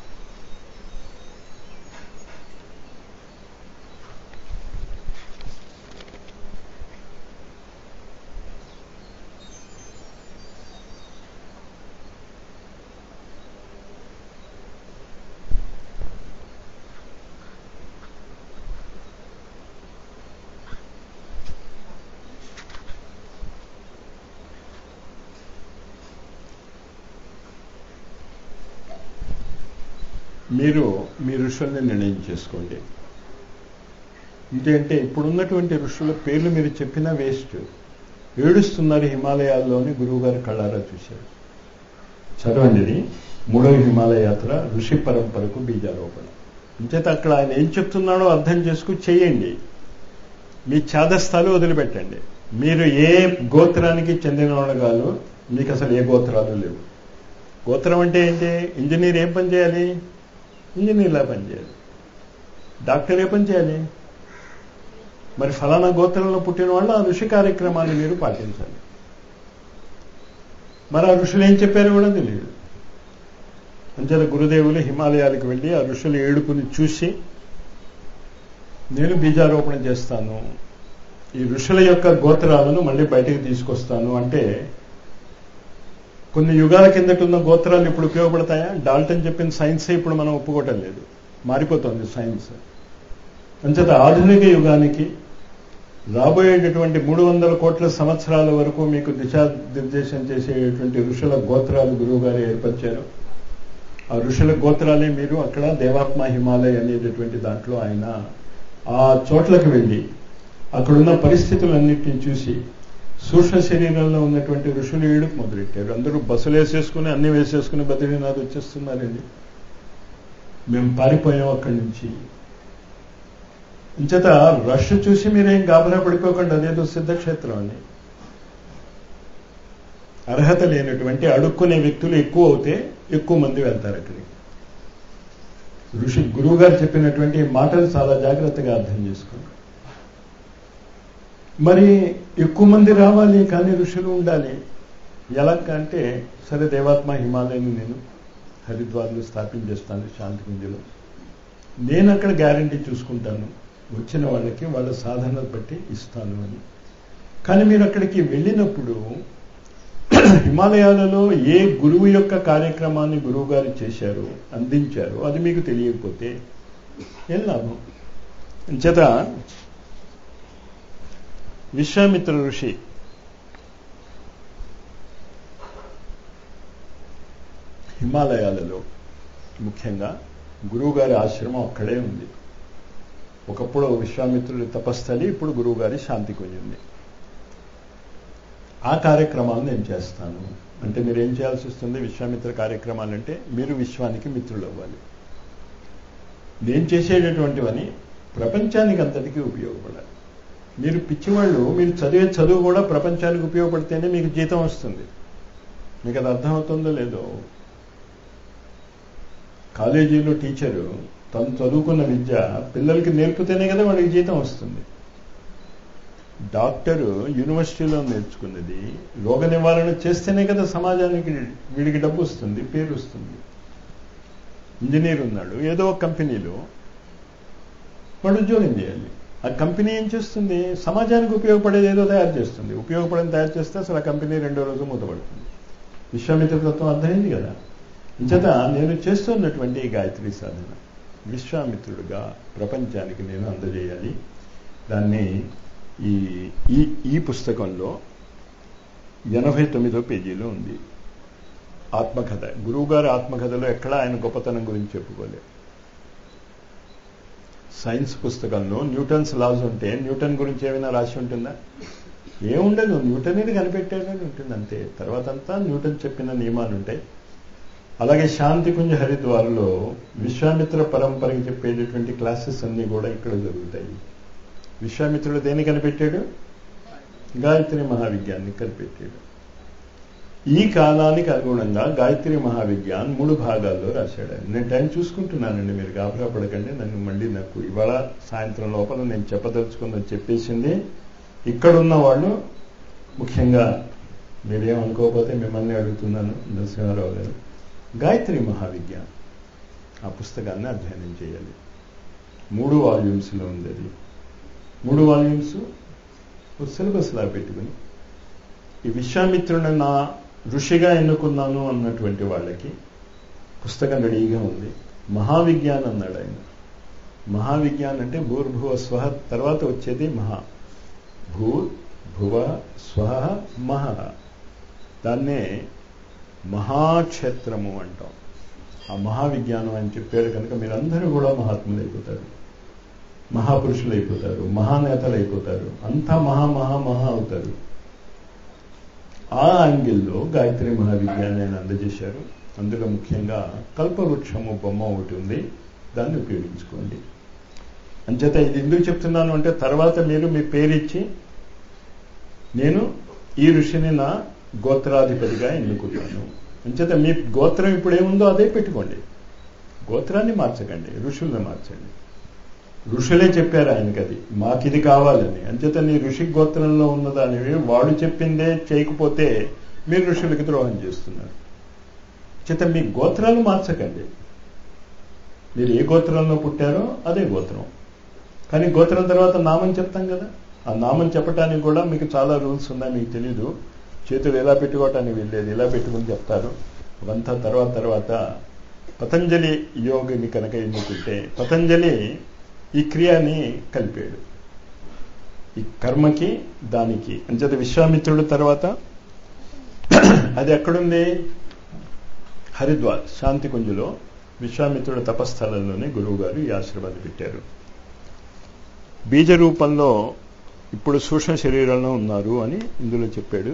Speaker 1: మీరు మీ ఋషుల్ని నిర్ణయం చేసుకోండి. ఇంకేంటే ఇప్పుడున్నటువంటి ఋషుల పేర్లు మీరు చెప్పినా వేస్ట్. ఏడుస్తున్నారు హిమాలయాల్లోని గురువుగారు కళ్ళారా చూశారు. చదవండి. మూడవ హిమాలయ యాత్ర ఋషి పరంపరకు బీజారోపణ. ఇంచేత అక్కడ ఆయన ఏం చెప్తున్నాడో అర్థం చేసుకు చేయండి. మీ ఛాదస్థాలు వదిలిపెట్టండి. మీరు ఏ గోత్రానికి చెందిన వాళ్ళు కాదు. మీకు అసలు ఏ గోత్రాలు లేవు. గోత్రం అంటే ఏంటి? ఇంజనీర్ ఏం పని చేయాలి? ఇంజనీర్లా పనిచేయాలి. డాక్టర్ ఏ పని చేయాలి? మరి ఫలానా గోత్రంలో పుట్టిన వాళ్ళు ఆ ఋషి కార్యక్రమాన్ని మీరు పాటించాలి. మరి ఆ ఋషులు ఏం చెప్పారో కూడా తెలియదు. అంచేత గురుదేవులు హిమాలయాలకు వెళ్ళి ఆ ఋషుల ఏడుపుని చూసి నేను బీజారోపణ చేస్తాను, ఈ ఋషుల యొక్క గోత్రాలను మళ్ళీ బయటకు తీసుకొస్తాను అంటే కొన్ని యుగాల కిందట ఉన్న గోత్రాలు ఇప్పుడు ఉపయోగపడతాయా? డాల్టన్ చెప్పిన సైన్సే ఇప్పుడు మనం ఒప్పుకోవటం లేదు, మారిపోతుంది సైన్స్. అంచేత ఆధునిక యుగానికి రాబోయేటటువంటి మూడు వందల కోట్ల సంవత్సరాల వరకు మీకు దిశానిర్దేశం చేసేటువంటి ఋషుల గోత్రాలు గురువు గారు ఏర్పరిచారు. ఆ ఋషుల గోత్రాలే మీరు అక్కడ దేవాత్మ హిమాలయ అనేటటువంటి దాంట్లో ఆయన ఆ చోట్లకు వెళ్ళి అక్కడున్న పరిస్థితులన్నింటినీ చూసి సూక్ష్మ శరీరంలో ఉన్నటువంటి ఋషులు ఏడుపు మొదలెట్టారు. అందరూ బస్సులు వేసేసుకుని అన్ని వేసేసుకుని బద్రీనాథ్ వచ్చేస్తున్నారండి, మేము పారిపోయాం అక్కడి నుంచి. ఇంచేత రష్ చూసి మీరేం గాబరా పడిపోకండి, అదేదో సిద్ధక్షేత్రం అని. అర్హత లేనటువంటి అడుక్కునే వ్యక్తులు ఎక్కువ అవుతే ఎక్కువ మంది వెళ్తారు అక్కడికి. ఋషి గురువు గారు చెప్పినటువంటి మాటలు చాలా జాగ్రత్తగా అర్థం చేసుకోండి. మరి ఎక్కువ మంది రావాలి కానీ ఋషులు ఉండాలి. ఎలా అంటే సరే దేవాత్మ హిమాలయని నేను హరిద్వార్లో స్థాపించేస్తాను, శాంతికుంజలో నేను అక్కడ గ్యారంటీ చూసుకుంటాను, వచ్చిన వాళ్ళకి వాళ్ళ సాధన బట్టి ఇస్తాను అని. కానీ మీరు అక్కడికి వెళ్ళినప్పుడు హిమాలయాలలో ఏ గురువు యొక్క కార్యక్రమాన్ని గురువు గారు చేశారు, అందించారు, అది మీకు తెలియకపోతే ఏం లాభం? చేత విశ్వామిత్ర ఋషి హిమాలయాలలో ముఖ్యంగా గురువు గారి ఆశ్రమం అక్కడే ఉంది. ఒకప్పుడు విశ్వామిత్రుడి తపస్థలి, ఇప్పుడు గురువు గారి శాంతి కొంది. ఆ కార్యక్రమాలు నేను చేస్తాను అంటే మీరు ఏం చేయాల్సి వస్తుంది? విశ్వామిత్ర కార్యక్రమాలు అంటే మీరు విశ్వానికి మిత్రులు అవ్వాలి. నేను చేసేటటువంటివని ప్రపంచానికి అంతటికీ ఉపయోగపడాలి. మీరు పిచ్చివాళ్ళు, మీరు చదివే చదువు కూడా ప్రపంచానికి ఉపయోగపడితేనే మీకు జీతం వస్తుంది. మీకు అది అర్థమవుతుందో లేదో? కాలేజీలో టీచరు తను చదువుకున్న విద్య పిల్లలకి నేర్పితేనే కదా వాడికి జీతం వస్తుంది. డాక్టరు యూనివర్సిటీలో నేర్చుకున్నది రోగ నివారణ చేస్తేనే కదా సమాజానికి వీడికి డబ్బు వస్తుంది, పేరు వస్తుంది. ఇంజనీర్ ఉన్నాడు, ఏదో ఒక కంపెనీలో వాడు ఉద్యోగం చేయాలి. ఆ కంపెనీ ఏం చేస్తుంది? సమాజానికి ఉపయోగపడేది ఏదో తయారు చేస్తుంది. ఉపయోగపడని తయారు చేస్తే అసలు ఆ కంపెనీ రెండో రోజు మూతపడుతుంది. విశ్వామిత్ర తత్వం అర్థమైంది కదా. ఇంచేత నేను చేస్తున్నటువంటి ఈ గాయత్రి సాధన విశ్వామిత్రుడుగా ప్రపంచానికి నేను అందజేయాలి. దాన్ని ఈ ఈ ఈ పుస్తకంలో ఎనభై తొమ్మిదో పేజీలో ఉంది. ఆత్మకథ. గురువుగారి ఆత్మకథలో ఎక్కడా ఆయన గొప్పతనం గురించి చెప్పుకోలేదు. సైన్స్ పుస్తకంలో న్యూటన్స్ లాస్ ఉంటే న్యూటన్ గురించి ఏమైనా రాసి ఉంటుందా? ఏముండదు. న్యూటన్ ఇది కనిపెట్టాడని ఉంటుంది అంతే. తర్వాత అంతా న్యూటన్ చెప్పిన నియమాలు ఉంటాయి. అలాగే శాంతికుంజ హరిద్వార్లో విశ్వామిత్ర పరంపరకి చెప్పేటటువంటి క్లాసెస్ అన్నీ కూడా ఇక్కడ జరుగుతాయి. విశ్వామిత్రుడు దేన్ని కనిపెట్టాడు? గాయత్రి మహావిజ్ఞాన్ని కనిపెట్టాడు. ఈ కాలానికి అనుగుణంగా గాయత్రి మహావిజ్ఞాన్ మూడు భాగాల్లో రాశాడు. నేను టైం చూసుకుంటున్నానండి, మీరు గాబరా పడకండి. నన్ను మళ్ళీ నాకు ఇవాళ సాయంత్రం లోపల నేను చెప్పదలుచుకుందని చెప్పేసింది. ఇక్కడున్న వాళ్ళు ముఖ్యంగా మీరేమనుకోకపోతే మిమ్మల్ని అడుగుతున్నాను, నరసింహారావు గారు, గాయత్రి మహావిజ్ఞాన్ ఆ పుస్తకాన్ని అధ్యయనం చేయాలి. మూడు వాల్యూమ్స్లో ఉంది అది. మూడు వాల్యూమ్స్ సిలబస్ లా పెట్టుకుని ఈ విశ్వామిత్రుని నా ఋషిగా ఎన్నుకున్నాను అన్నటువంటి వాళ్ళకి పుస్తకం రెడీగా ఉంది. మహావిజ్ఞాన్ అన్నాడు ఆయన. మహావిజ్ఞాన్ అంటే భూర్భువ స్వహ తర్వాత వచ్చేది మహా. భూ భువ స్వహ మహ. దాన్నే మహాక్షేత్రము అంటాం. ఆ మహావిజ్ఞానం అని చెప్పారు కనుక మీరందరూ కూడా మహాత్ములు అయిపోతారు, మహాపురుషులు అయిపోతారు, మహానేతలు అయిపోతారు, అంతా మహా మహా మహా అవుతారు. ఆ యాంగిల్లో గాయత్రి మహావిజ్ఞానాన్ని ఆయన అందజేశారు. అందులో ముఖ్యంగా కల్పవృక్షము బొమ్మ ఒకటి ఉంది, దాన్ని ఉపయోగించుకోండి. అంచేత ఇది ఎందుకు చెప్తున్నాను అంటే తర్వాత మీరు మీ పేరిచ్చి నేను ఈ ఋషిని నా గోత్రాధిపతిగా ఎన్నుకుంటాను. అంచేత మీ గోత్రం ఇప్పుడు ఏముందో అదే పెట్టుకోండి. గోత్రాన్ని మార్చకండి, ఋషుల్ని మార్చండి. ఋషులే చెప్పారు ఆయనకి అది, మాకు ఇది కావాలని. అంచేత నీ ఋషి గోత్రంలో ఉన్నదానివి వాడు చెప్పిందే చేయకపోతే మీరు ఋషులకి ద్రోహం చేస్తున్నారు. చేత మీ గోత్రాలు మార్చకండి. మీరు ఏ గోత్రంలో పుట్టారో అదే గోత్రం. కానీ గోత్రం తర్వాత నామం చెప్తాం కదా, ఆ నామం చెప్పడానికి కూడా మీకు చాలా రూల్స్ ఉన్నాయి. మీకు తెలీదు, చేతులు ఎలా పెట్టుకోవటానికి వెళ్ళేది, ఇలా పెట్టుకుని చెప్తారు. అవంతా తర్వాత తర్వాత పతంజలి యోగిని కనుక ఎన్నుకుంటే పతంజలి ఈ క్రియని కలిపాడు, ఈ కర్మకి దానికి. అంచేత విశ్వామిత్రుడు తర్వాత అది ఎక్కడుంది? హరిద్వార్ శాంతికుంజులో విశ్వామిత్రుడు తపస్థలంలోనే గురువు గారు ఈ ఆశ్రమాన్ని పెట్టారు. బీజ రూపంలో ఇప్పుడు సూక్ష్మ శరీరంలో ఉన్నారు అని ఇందులో చెప్పాడు.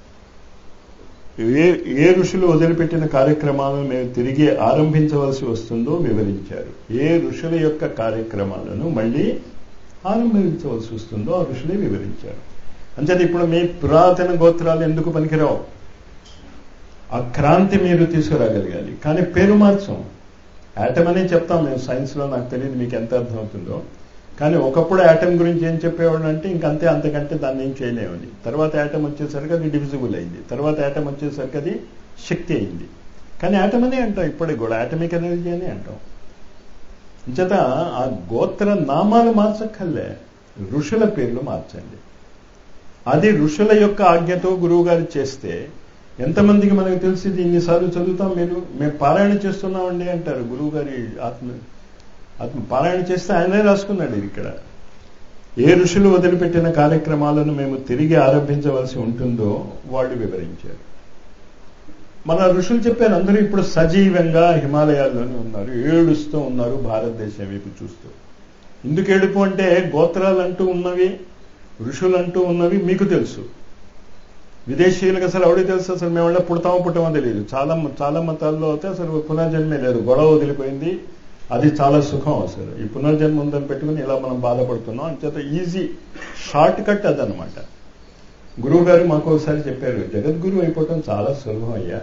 Speaker 1: ఏ ఏ ఋషులు వదిలిపెట్టిన కార్యక్రమాలను మేము తిరిగి ఆరంభించవలసి వస్తుందో వివరించారు. ఏ ఋషుల యొక్క కార్యక్రమాలను మళ్ళీ ఆరంభించవలసి వస్తుందో ఆ ఋషులే వివరించారు. అంచేత ఇప్పుడు మీ పురాతన గోత్రాలు ఎందుకు పనికిరావు? ఆ క్రాంతి మీరు తీసుకురాగలగాలి. కానీ పేరు మార్చం. యాటమ్ అనే చెప్తాం మేము సైన్స్లో, నాకు తెలియదు మీకు ఎంత అర్థమవుతుందో. కానీ ఒకప్పుడు యాటమ్ గురించి ఏం చెప్పేవాడు అంటే ఇంకంతే, అంతకంటే దాన్ని ఏం చేయలేమని. తర్వాత యాటమ్ వచ్చేసరికి అది డివిజిబుల్ అయింది, తర్వాత యాటమ్ వచ్చేసరికి అది శక్తి అయింది. కానీ యాటమ్ అనే అంటాం ఇప్పటికి కూడా, యాటమిక్ ఎనర్జీ అని అంటాం. అంచేత ఆ గోత్ర నామాలు మార్చక్కర్లే, ఋషుల పేర్లు మార్చండి. అది ఋషుల యొక్క ఆజ్ఞతో గురువు గారు చేస్తే ఎంతమందికి మనకు తెలిసి ఇన్నిసార్లు చదువుతాం. మీరు మేము పారాయణ చేస్తున్నామండి అంటారు గురువు గారి ఆత్మ ఆత్మ పారాయణ చేస్తే ఆయనే రాసుకున్నాడు ఇక్కడ. ఏ ఋషులు వదిలిపెట్టిన కార్యక్రమాలను మేము తిరిగి ఆరంభించవలసి ఉంటుందో వాళ్ళు వివరించారు. మన ఋషులు చెప్పారు, అందరూ ఇప్పుడు సజీవంగా హిమాలయాల్లోనే ఉన్నారు, ఏడుస్తూ ఉన్నారు భారతదేశం వైపు చూస్తూ. ఎందుకు ఏడుపు అంటే గోత్రాలు అంటూ ఉన్నవి, ఋషులు అంటూ ఉన్నవి మీకు తెలుసు. విదేశీయులకు అసలు ఎవరికి తెలుసు? అసలు మేము పుడతామో పుట్టమో తెలియదు. చాలా చాలా మతాల్లో అయితే అసలు పునర్జన్మే లేదు, గొడవ వదిలిపోయింది, అది చాలా సుఖం. అసలు ఈ పునర్జన్మ ఉందని పెట్టుకుని ఇలా మనం బాధపడుతున్నాం. అంచేత ఈజీ షార్ట్ కట్ అదనమాట. గురువు గారు మాకు ఒకసారి చెప్పారు, జగద్గురు అయిపోవటం చాలా సులభం అయ్యా,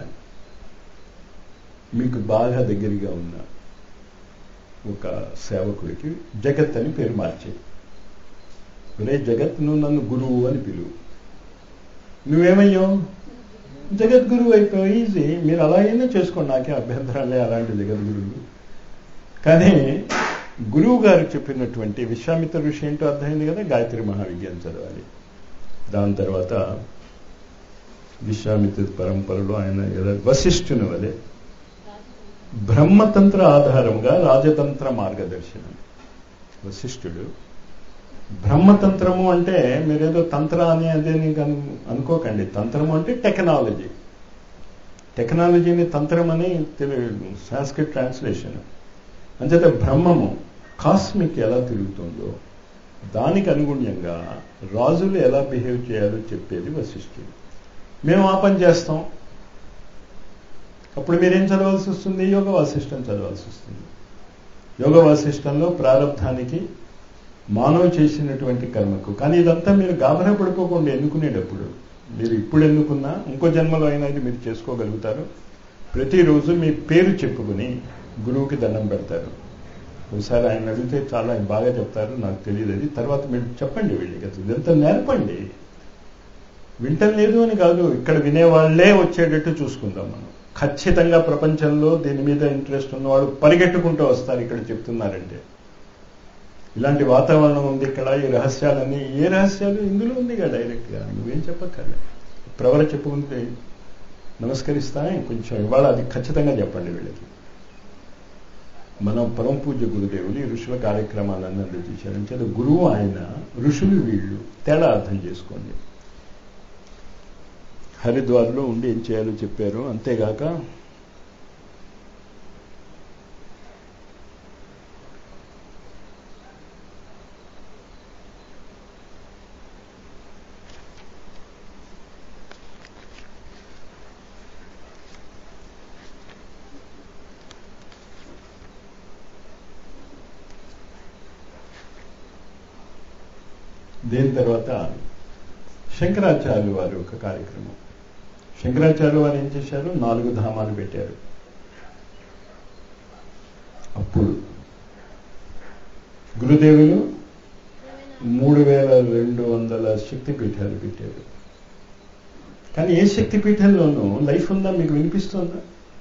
Speaker 1: మీకు బాగా దగ్గరగా ఉన్న ఒక సేవకుడికి జగత్ అని పేరు మార్చి, రే జగత్ నువ్వు నన్ను గురువు అని పిలువు. నువ్వేమయ్యావు? జగద్గురువు అయిపోయావు. ఈజీ, మీరు అలాగైనా చేసుకోండి, నాకే అభ్యంతరాలే అలాంటి జగద్గురువు. కానీ గురువు గారు చెప్పినటువంటి విశ్వామిత్ర ఋషి ఏంటో అర్థమైంది కదా, గాయత్రి మహావిజ్ఞానం చదవాలి. దాని తర్వాత విశ్వామిత్ర పరంపరలో ఆయన వశిష్ఠుని వలె బ్రహ్మతంత్ర ఆధారంగా రాజతంత్ర మార్గదర్శనం. వశిష్ఠుడు బ్రహ్మతంత్రము అంటే మీరేదో తంత్ర అని అదే అనుకోకండి. తంత్రము అంటే టెక్నాలజీ. టెక్నాలజీని తంత్రం అని సాంస్క్రిట్ ట్రాన్స్లేషన్. అంచేత బ్రహ్మము కాస్మిక్ ఎలా తిరుగుతుందో దానికి అనుగుణ్యంగా రాజులు ఎలా బిహేవ్ చేయాలో చెప్పేది వశిష్ఠుడు. మేము ఆ పని చేస్తాం. అప్పుడు మీరేం చదవాల్సి వస్తుంది? యోగ వాసిష్టం చదవాల్సి వస్తుంది. యోగ వాసిష్టంలో ప్రారంధానికి మానవ చేసినటువంటి కర్మకు. కానీ ఇదంతా మీరు గాబరా పడిపోకుండా ఎన్నుకునేటప్పుడు, మీరు ఇప్పుడు ఎన్నుకున్నా ఇంకో జన్మలో అయినా ఇది మీరు చేసుకోగలుగుతారు. ప్రతిరోజు మీ పేరు చెప్పుకుని గురువుకి దండం పెడతారు. ఒకసారి ఆయన అడిగితే చాలా బాగా చెప్తారు, నాకు తెలియదు అది. తర్వాత మీరు చెప్పండి వీళ్ళకి, అసలు ఇదంతా నేర్పండి. వింటం లేదు అని కాదు, ఇక్కడ వినేవాళ్లే వచ్చేటట్టు చూసుకుందాం మనం. ఖచ్చితంగా ప్రపంచంలో దీని మీద ఇంట్రెస్ట్ ఉన్నవాళ్ళు పరిగెట్టుకుంటూ వస్తారు ఇక్కడ చెప్తున్నారంటే. ఇలాంటి వాతావరణం ఉంది ఇక్కడ, ఈ రహస్యాలన్నీ. ఏ రహస్యాలు ఇందులో ఉందిగా డైరెక్ట్గా, నువ్వేం చెప్పక్కర్లే. ప్రవర చెప్పుకుంటే నమస్కరిస్తానే కొంచెం ఇవాళ అది ఖచ్చితంగా చెప్పండి వీళ్ళకి. మనం పరమ పూజ్య గురుదేవులు ఈ ఋషుల కార్యక్రమాలన్నీ అందజేశారు. అంటే గురువు ఆయన, ఋషులు వీళ్ళు, తేడా అర్థం చేసుకోండి. హరిద్వార్లో ఉండి ఏం చేయాలో చెప్పారు. అంతేగాక దీని తర్వాత శంకరాచార్యులు వారు ఒక కార్యక్రమం. శంకరాచార్యులు వారు ఏం చేశారు? నాలుగు ధామాలు పెట్టారు. గురుదేవులు మూడు వేల రెండు వందల శక్తిపీఠాలు పెట్టారు. కానీ ఏ శక్తిపీఠంలోనూ లైఫ్ ఉందా మీకు వినిపిస్తుందా?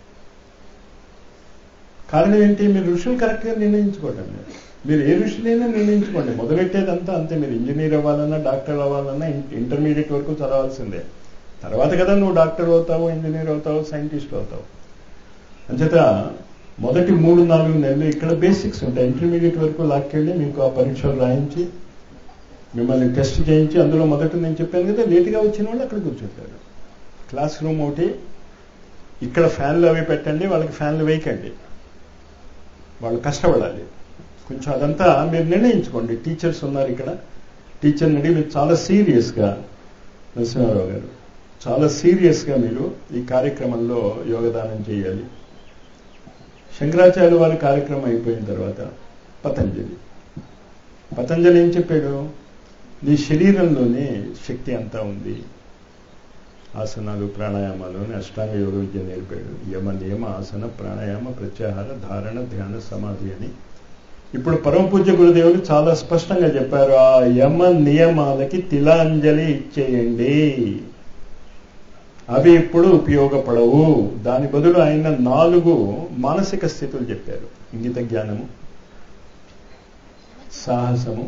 Speaker 1: కారణం ఏంటి? మీరు ఋషులు కరెక్ట్గా నిర్ణయించుకోవటం లేదు. మీరు ఏ ఋషులైనా నిర్ణయించుకోండి, మొదలెట్టేదంతా అంతే. మీరు ఇంజనీర్ అవ్వాలన్నా డాక్టర్ అవ్వాలన్నా ఇంటర్మీడియట్ వరకు చదవాల్సిందే. తర్వాత కదా నువ్వు డాక్టర్ అవుతావు, ఇంజనీర్ అవుతావు, సైంటిస్ట్ అవుతావు. అంచేత మొదటి మూడు నాలుగు నెలలు ఇక్కడ బేసిక్స్ ఉంటాయి. ఇంటర్మీడియట్ వరకు లాక్కెళ్ళి మీకు ఆ పరీక్షలు రాయించి మిమ్మల్ని టెస్ట్ చేయించి, అందులో మొదట నేను చెప్పాను కదా, లేటుగా వచ్చిన వాళ్ళు అక్కడ కూర్చుంటారు. క్లాస్ రూమ్ ఒకటి, ఇక్కడ ఫ్యాన్లు అవి పెట్టండి, వాళ్ళకి ఫ్యాన్లు వేయకండి, వాళ్ళు కష్టపడాలి కొంచెం. అదంతా మీరు నిర్ణయించుకోండి. టీచర్స్ ఉన్నారు ఇక్కడ, టీచర్ని అడిగి మీరు చాలా సీరియస్గా, నరసింహారావు గారు చాలా సీరియస్గా మీరు ఈ కార్యక్రమంలో యోగదానం చేయాలి. శంకరాచార్య వారి కార్యక్రమం అయిపోయిన తర్వాత పతంజలి పతంజలి ఏం చెప్పాడు? నీ శరీరంలోనే శక్తి అంతా ఉంది. ఆసనాలు ప్రాణాయామాలు అని అష్టాంగ యోగ విద్య నేర్పాడు. యమ నియమ ఆసన ప్రాణాయామ ప్రత్యాహార ధారణ ధ్యాన సమాధి అని. ఇప్పుడు పరమ పూజ్య గురుదేవులు చాలా స్పష్టంగా చెప్పారు, ఆ యమ నియమాలకి తిలాంజలి ఇచ్చేయండి, అవి ఇప్పుడు ఉపయోగపడవు. దాని బదులు ఆయన నాలుగు మానసిక స్థితులు చెప్పారు. ఇంగిత జ్ఞానము, సాహసము,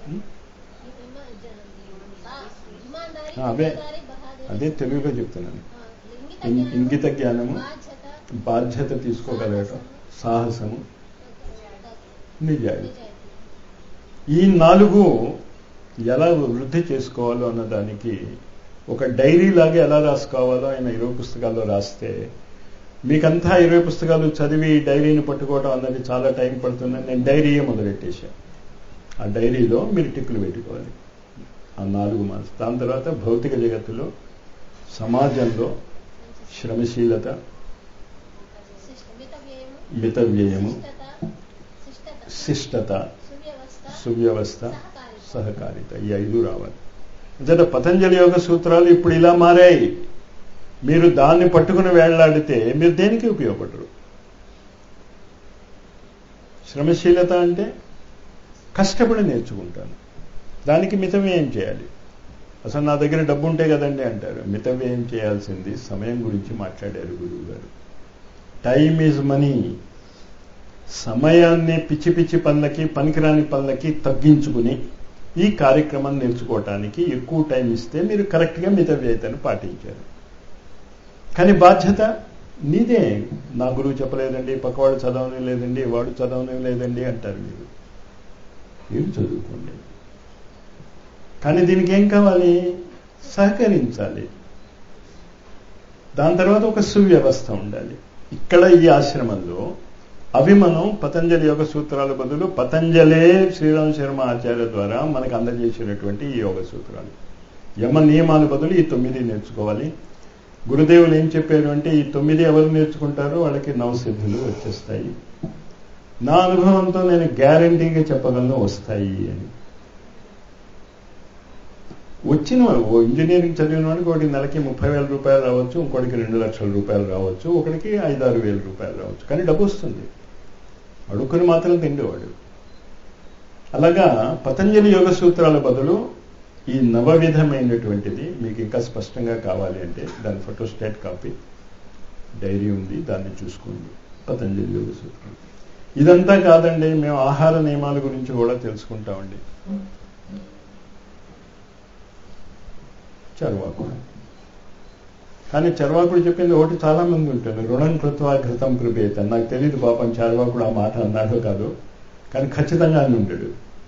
Speaker 1: అవే అదే తెలుగులో చెప్తున్నాను. ఇంగిత జ్ఞానము, బాధ్యత తీసుకోగలగటం, సాహసము, నిజాయితీ. ఈ నాలుగు ఎలా వృద్ధి చేసుకోవాలో అన్న దానికి ఒక డైరీ లాగా ఎలా రాసుకోవాలో ఆయన ఇరవై పుస్తకాల్లో రాస్తే, మీకంతా ఇరవై పుస్తకాలు చదివి డైరీని పట్టుకోవడం అన్నది చాలా టైం పడుతుందని నేను డైరీయే మొదలెట్టేశాను. ఆ డైరీలో మీరు టిక్కులు పెట్టుకోవాలి, ఆ నాలుగు మాస్. దాని తర్వాత భౌతిక జగత్తులో, సమాజంలో శ్రమశీలత, మితవ్యయము, శిష్టత, సువ్యవస్థ, సహకారిత, ఈ ఐదు రావాలి. అంటే పతంజలి యోగ సూత్రాలు ఇప్పుడు ఇలా మారాయి. మీరు దాన్ని పట్టుకుని వేళ్లాడితే మీరు దేనికి ఉపయోగపడరు. శ్రమశీలత అంటే కష్టపడి నేర్చుకుంటాను, దానికి మితవ్యయం చేయాలి. అసలు నా దగ్గర డబ్బు ఉంటే కదండి అంటారు. మితవ్యయం చేయాల్సింది సమయం గురించి మాట్లాడారు గురువు గారు. Time is money. సమయాన్ని పిచ్చి పిచ్చి పనులకి, పనికిరాని పనులకి తగ్గించుకుని ఈ కార్యక్రమం నేర్చుకోవటానికి ఎక్కువ టైం ఇస్తే మీరు కరెక్ట్గా మితవ్యయతను పాటించారు. కానీ బాధ్యత నీదే. నా గురువు చెప్పలేదండి, పక్కవాడు చదవనే లేదండి, వాడు చదవనే లేదండి అంటారు. మీరు మీరు చదువుకోండి. కానీ దీనికి ఏం కావాలి? సహకరించాలి. దాని తర్వాత ఒక సువ్యవస్థ ఉండాలి. ఇక్కడ ఈ ఆశ్రమంలో అవి మనం పతంజలి యోగ సూత్రాల బదులు పతంజలే శ్రీరామ్ శర్మ ఆచార్య ద్వారా మనకు అందజేసినటువంటి ఈ యోగ సూత్రాలు. యమ నియమాల బదులు ఈ తొమ్మిది నేర్చుకోవాలి. గురుదేవులు ఏం చెప్పారు అంటే, ఈ తొమ్మిది ఎవరు నేర్చుకుంటారో వాళ్ళకి నవసిద్ధులు వచ్చేస్తాయి. నా అనుభవంతో నేను గ్యారంటీగా చెప్పగలను వస్తాయి అని. వచ్చిన ఓ ఇంజనీరింగ్ చదివిన వాడికి ఒకటి నెలకి ముప్పై వేల రూపాయలు రావచ్చు, ఇంకోటికి రెండు లక్షల రూపాయలు రావచ్చు, ఒకటికి ఐదారు వేల రూపాయలు రావచ్చు. కానీ డబ్బు వస్తుంది. అడుక్కుని మాత్రం తిండేవాడు. అలాగా పతంజలి యోగ సూత్రాల బదులు ఈ నవవిధమైనటువంటిది మీకు ఇంకా స్పష్టంగా కావాలి అంటే దాని ఫోటోస్టాట్ కాపీ డైరీ ఉంది, దాన్ని చూసుకోండి. పతంజలి యోగ సూత్రాలు. ఇదంతా కాదండి, మేము ఆహార నియమాల గురించి కూడా తెలుసుకుంటామండి. చర్వాకుడు. కానీ చర్వాకుడు చెప్పింది ఒకటి చాలా మంది ఉంటుంది, రుణం కృత్వా ఘృతం పిబేత్. నాకు తెలియదు పాపం చర్వాకుడు ఆ మాట అన్నాడో కాదు, కానీ ఖచ్చితంగా అని ఉంటాడు.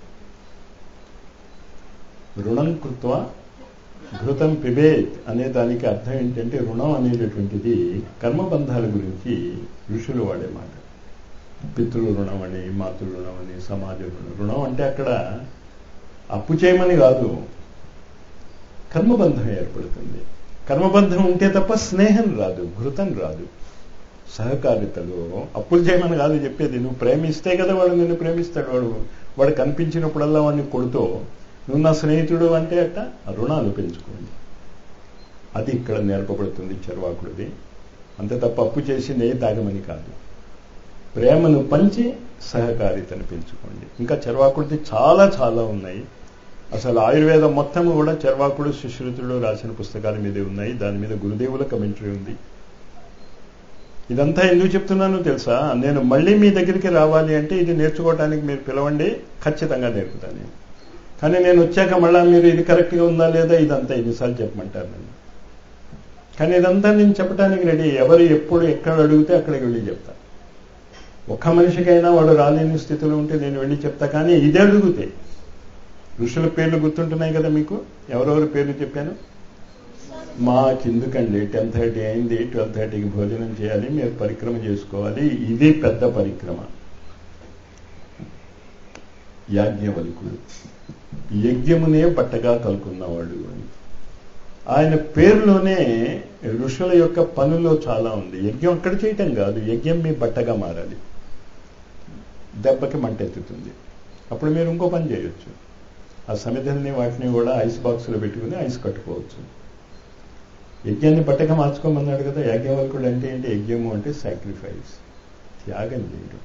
Speaker 1: రుణం కృత్వా ఘృతం పిబేత్ అనే దానికి అర్థం ఏంటంటే, రుణం అనేటటువంటిది కర్మబంధాల గురించి ఋషులు వాడే మాట. పితృ రుణం అని, మాతృ రుణం అని, సమాజ రుణం. రుణం అంటే అక్కడ అప్పు చేయమని కాదు, కర్మబంధం ఏర్పడుతుంది. కర్మబంధం ఉంటే తప్ప స్నేహం రాదు, ఘృతం రాదు. సహకారితలో అప్పులు చేయమని కాదు చెప్పేది. నువ్వు ప్రేమిస్తే కదా వాడు నిన్ను ప్రేమిస్తాడు. వాడు వాడు కనిపించినప్పుడల్లా వాడిని కొడుతూ నువ్వు నా స్నేహితుడు అంటే అట్ట రుణాలు పెంచుకోండి. అది ఇక్కడ నేర్పబడుతుంది చర్వాకుడిది. అంతే తప్ప అప్పు చేసి నెయ్యి తాగమని కాదు. ప్రేమను పంచి సహకారితను పెంచుకోండి. ఇంకా చర్వాకుడిది చాలా చాలా ఉన్నాయి. అసలు ఆయుర్వేదం మొత్తం కూడా చర్వాకుడు సుశ్రుతుడు రాసిన పుస్తకాల మీదే ఉన్నాయి. దాని మీద గురుదేవుల కమెంటరీ ఉంది. ఇదంతా ఎందుకు చెప్తున్నానో తెలుసా? నేను మళ్ళీ మీ దగ్గరికి రావాలి అంటే ఇది నేర్చుకోవడానికి మీరు పిలవండి, ఖచ్చితంగా నేర్పుతాను నేను. కానీ నేను వచ్చాక మళ్ళీ మీరు ఇది కరెక్ట్గా ఉందా లేదా ఇదంతా ఎన్నిసార్లు చెప్పమంటారు నన్ను. కానీ ఇదంతా నేను చెప్పడానికి రెడీ. ఎవరు ఎప్పుడు ఎక్కడ అడిగితే అక్కడికి వెళ్ళి చెప్తా. ఒక్క మనిషికైనా వాడు రాలేని స్థితిలో ఉంటే నేను వెళ్ళి చెప్తా. కానీ ఇదే అడిగితే ఋషుల పేర్లు గుర్తుంటున్నాయి కదా మీకు? ఎవరెవరి పేర్లు చెప్పాను? మాకెందుకండి, టెన్ థర్టీ అయింది, ట్వెల్వ్ థర్టీకి భోజనం చేయాలి, మీరు పరిక్రమ చేసుకోవాలి. ఇది పెద్ద పరిక్రమ. యాజ్ఞవల్కుడు యజ్ఞమునే బట్టగా కలుకున్నవాడు అని ఆయన పేరులోనే ఋషుల యొక్క పనుల్లో చాలా ఉంది. యజ్ఞం అక్కడ చేయటం కాదు, యజ్ఞం మీ బట్టగా మారాలి. దెబ్బకి మంట ఎత్తుతుంది. అప్పుడు మీరు ఇంకో పని చేయొచ్చు. ఆ సమిధల్ని వాటిని కూడా ఐస్ బాక్స్లో పెట్టుకుని ఐస్ కట్టుకోవచ్చు. యజ్ఞాన్ని బట్టగా మార్చుకోమన్నాడు కదా. యాజ్ఞవల్కుడు అంటే ఏంటి? యజ్ఞము అంటే సాక్రిఫైస్, త్యాగం చేయడం.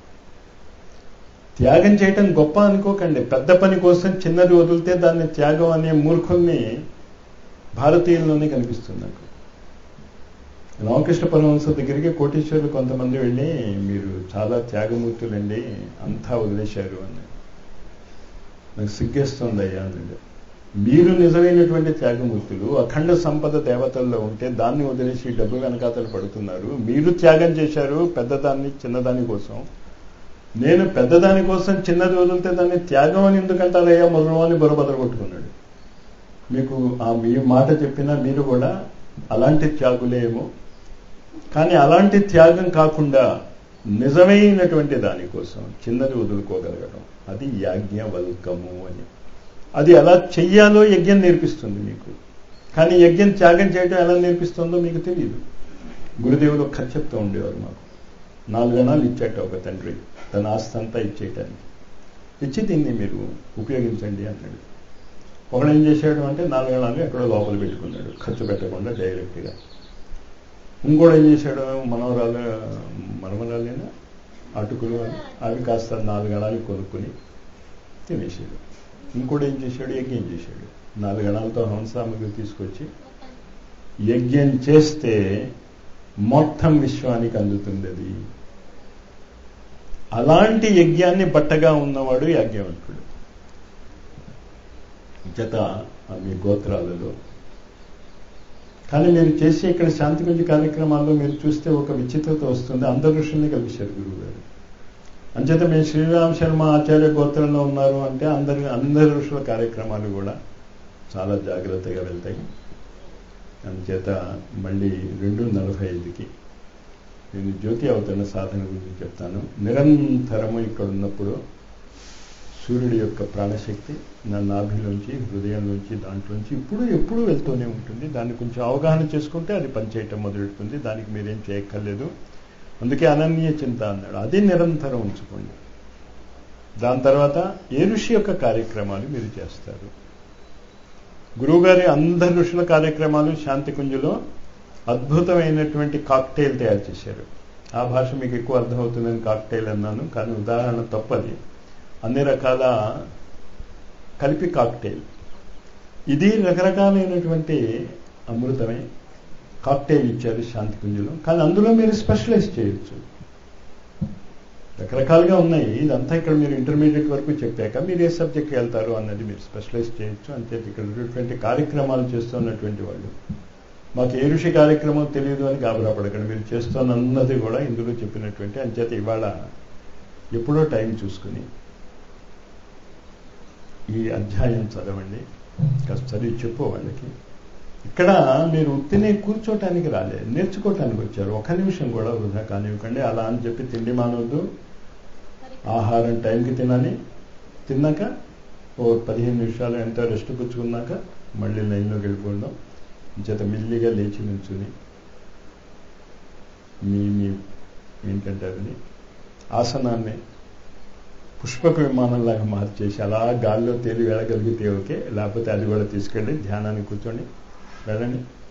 Speaker 1: త్యాగం చేయటం గొప్ప అనుకోకండి. పెద్ద పని కోసం చిన్నది వదిలితే దాన్ని త్యాగం అనే మూర్ఖుల్ని భారతీయుల్లోనే కనిపిస్తుంది నాకు. రామకృష్ణ పరమహంస దగ్గరికి కోటీశ్వరులు కొంతమంది వెళ్ళి, మీరు చాలా త్యాగమూర్తులండి, అంతా వదిలేశారు అన్నాడు. నాకు సిగ్గేస్తుంది అయ్యా అన్నాడు. మీరు నిజమైనటువంటి త్యాగమూర్తులు. అఖండ సంపద దేవతల్లో ఉంటే దాన్ని వదిలేసి డబ్బు వెనకాతలు పడుతున్నారు. మీరు త్యాగం చేశారు పెద్దదాన్ని చిన్నదాని కోసం. నేను పెద్దదాని కోసం చిన్నది వదిలితే దాన్ని త్యాగం అని ఎందుకంటారయ్యా మొదలు అని బుర్రబదలు కొట్టుకున్నాడు. మీకు ఆ మీ మాట చెప్పినా మీరు కూడా అలాంటి త్యాగులేమో. కానీ అలాంటి త్యాగం కాకుండా నిజమైనటువంటి దానికోసం చిన్నది వదులుకోగలగడం, అది యాజ్ఞవల్కము అని. అది ఎలా చెయ్యాలో యజ్ఞం నేర్పిస్తుంది మీకు. కానీ యజ్ఞం త్యాగం చేయడం ఎలా నేర్పిస్తుందో మీకు తెలియదు. గురుదేవులు కథ చెప్తూ ఉండేవారు మాకు. నాలుగు గణాలు ఇచ్చాట ఒక తండ్రి తన ఆస్తి అంతా ఇచ్చేయటానికి. ఇచ్చి దీన్ని మీరు ఉపయోగించండి అన్నాడు. ఒకడు ఏం చేశాడు అంటే నాలుగు గణాలు ఎక్కడో లోపల పెట్టుకున్నాడు, ఖర్చు పెట్టకుండా డైరెక్ట్గా. ఇంకోటి ఏం చేశాడు, మనవరాలు మనవరాలైనా అటుకులు అవి కాస్త నాలుగు గణాలు కొనుక్కుని తినేసాడు. ఇంకోటి ఏం చేశాడు, యజ్ఞం చేశాడు. నాలుగు గణాలతో హంసాములు తీసుకొచ్చి యజ్ఞం చేస్తే మొత్తం విశ్వానికి అందుతుంది అది. అలాంటి యజ్ఞాన్ని బట్టగా ఉన్నవాడు యాజ్ఞవల్కుడు. జత మీ గోత్రాలలో. కానీ మీరు చేసే ఇక్కడ శాంతి గుంజి కార్యక్రమాల్లో మీరు చూస్తే ఒక విచిత్రత వస్తుంది. అందరు ఋషుల్ని కలిశారు గురువు గారు. అంచేత మేము శ్రీరామ్ శర్మ ఆచార్య గోత్రంలో ఉన్నారు అంటే అందరి అందరి ఋషుల కార్యక్రమాలు కూడా చాలా జాగ్రత్తగా వెళ్తాయి. అందుచేత మళ్ళీ రెండు నలభై ఐదుకి నేను జ్యోతి అవతరణ సాధన గురించి చెప్తాను. నిరంతరము ఇక్కడ ఉన్నప్పుడు సూర్యుడి యొక్క ప్రాణశక్తి నా నాభిలోంచి హృదయంలోంచి దాంట్లోంచి ఇప్పుడు ఎప్పుడు వెళ్తూనే ఉంటుంది. దాన్ని కొంచెం అవగాహన చేసుకుంటే అది పనిచేయటం మొదలెడుతుంది. దానికి మీరేం చేయక్కర్లేదు. అందుకే అనన్య చింత అన్నాడు. అది నిరంతరం ఉంచుకోండి. దాని తర్వాత ఏ ఋషి యొక్క కార్యక్రమాలు మీరు చేస్తారు. గురువుగారి అందరు ఋషుల కార్యక్రమాలు శాంతికుంజులో అద్భుతమైనటువంటి కాక్టైల్ తయారు చేశారు. ఆ భాష మీకు ఎక్కువ అర్థమవుతుందని కాక్టైల్ అన్నాను, కానీ ఉదాహరణ తప్పది. అన్ని రకాల కలిపి కాక్టైల్. ఇది రకరకాలైనటువంటి అమృతమే కాక్టైల్ ఇచ్చారు శాంతికుంజులో. కానీ అందులో మీరు స్పెషలైజ్ చేయొచ్చు. రకరకాలుగా ఉన్నాయి. ఇదంతా ఇక్కడ మీరు ఇంటర్మీడియట్ వరకు చెప్పాక మీరు ఏ సబ్జెక్ట్కి వెళ్తారు అన్నది మీరు స్పెషలైజ్ చేయొచ్చు. అంతే. ఇక్కడ ఉన్నటువంటి కార్యక్రమాలు చేస్తున్నటువంటి వాళ్ళు మాకు ఏ ఋషి కార్యక్రమం తెలియదు అని గాబరా పడకండి. మీరు చేస్తున్నది కూడా ఇందులో చెప్పినటువంటి. అంచేత ఇవాళ ఎప్పుడో టైం చూసుకుని ఈ అధ్యాయం చదవండి. కాస్త చదివి చెప్పు వాళ్ళకి. ఇక్కడ మీరు ఉత్తినే కూర్చోటానికి రాలే, నేర్చుకోవటానికి వచ్చారు. ఒక నిమిషం కూడా వృధా కానివ్వకండి. అలా అని చెప్పి తిండి మానవద్దు. ఆహారం టైంకి తినాలి. తిన్నాక ఓ పదిహేను నిమిషాలు ఎంతో రెస్ట్ పుచ్చుకున్నాక మళ్ళీ లైన్లోకి వెళ్ళిపోవడం. చేత మిల్లిగా లేచి నుంచుని మీ మీ ఏంటంటే అది ఆసనాన్ని పుష్పక విమానంలాగా మార్చేసి అలా గాల్లో తేలి వెళ్ళగలిగితే ఓకే, లేకపోతే అది కూడా తీసుకెళ్ళి ధ్యానానికి కూర్చోండి, వెళ్ళండి.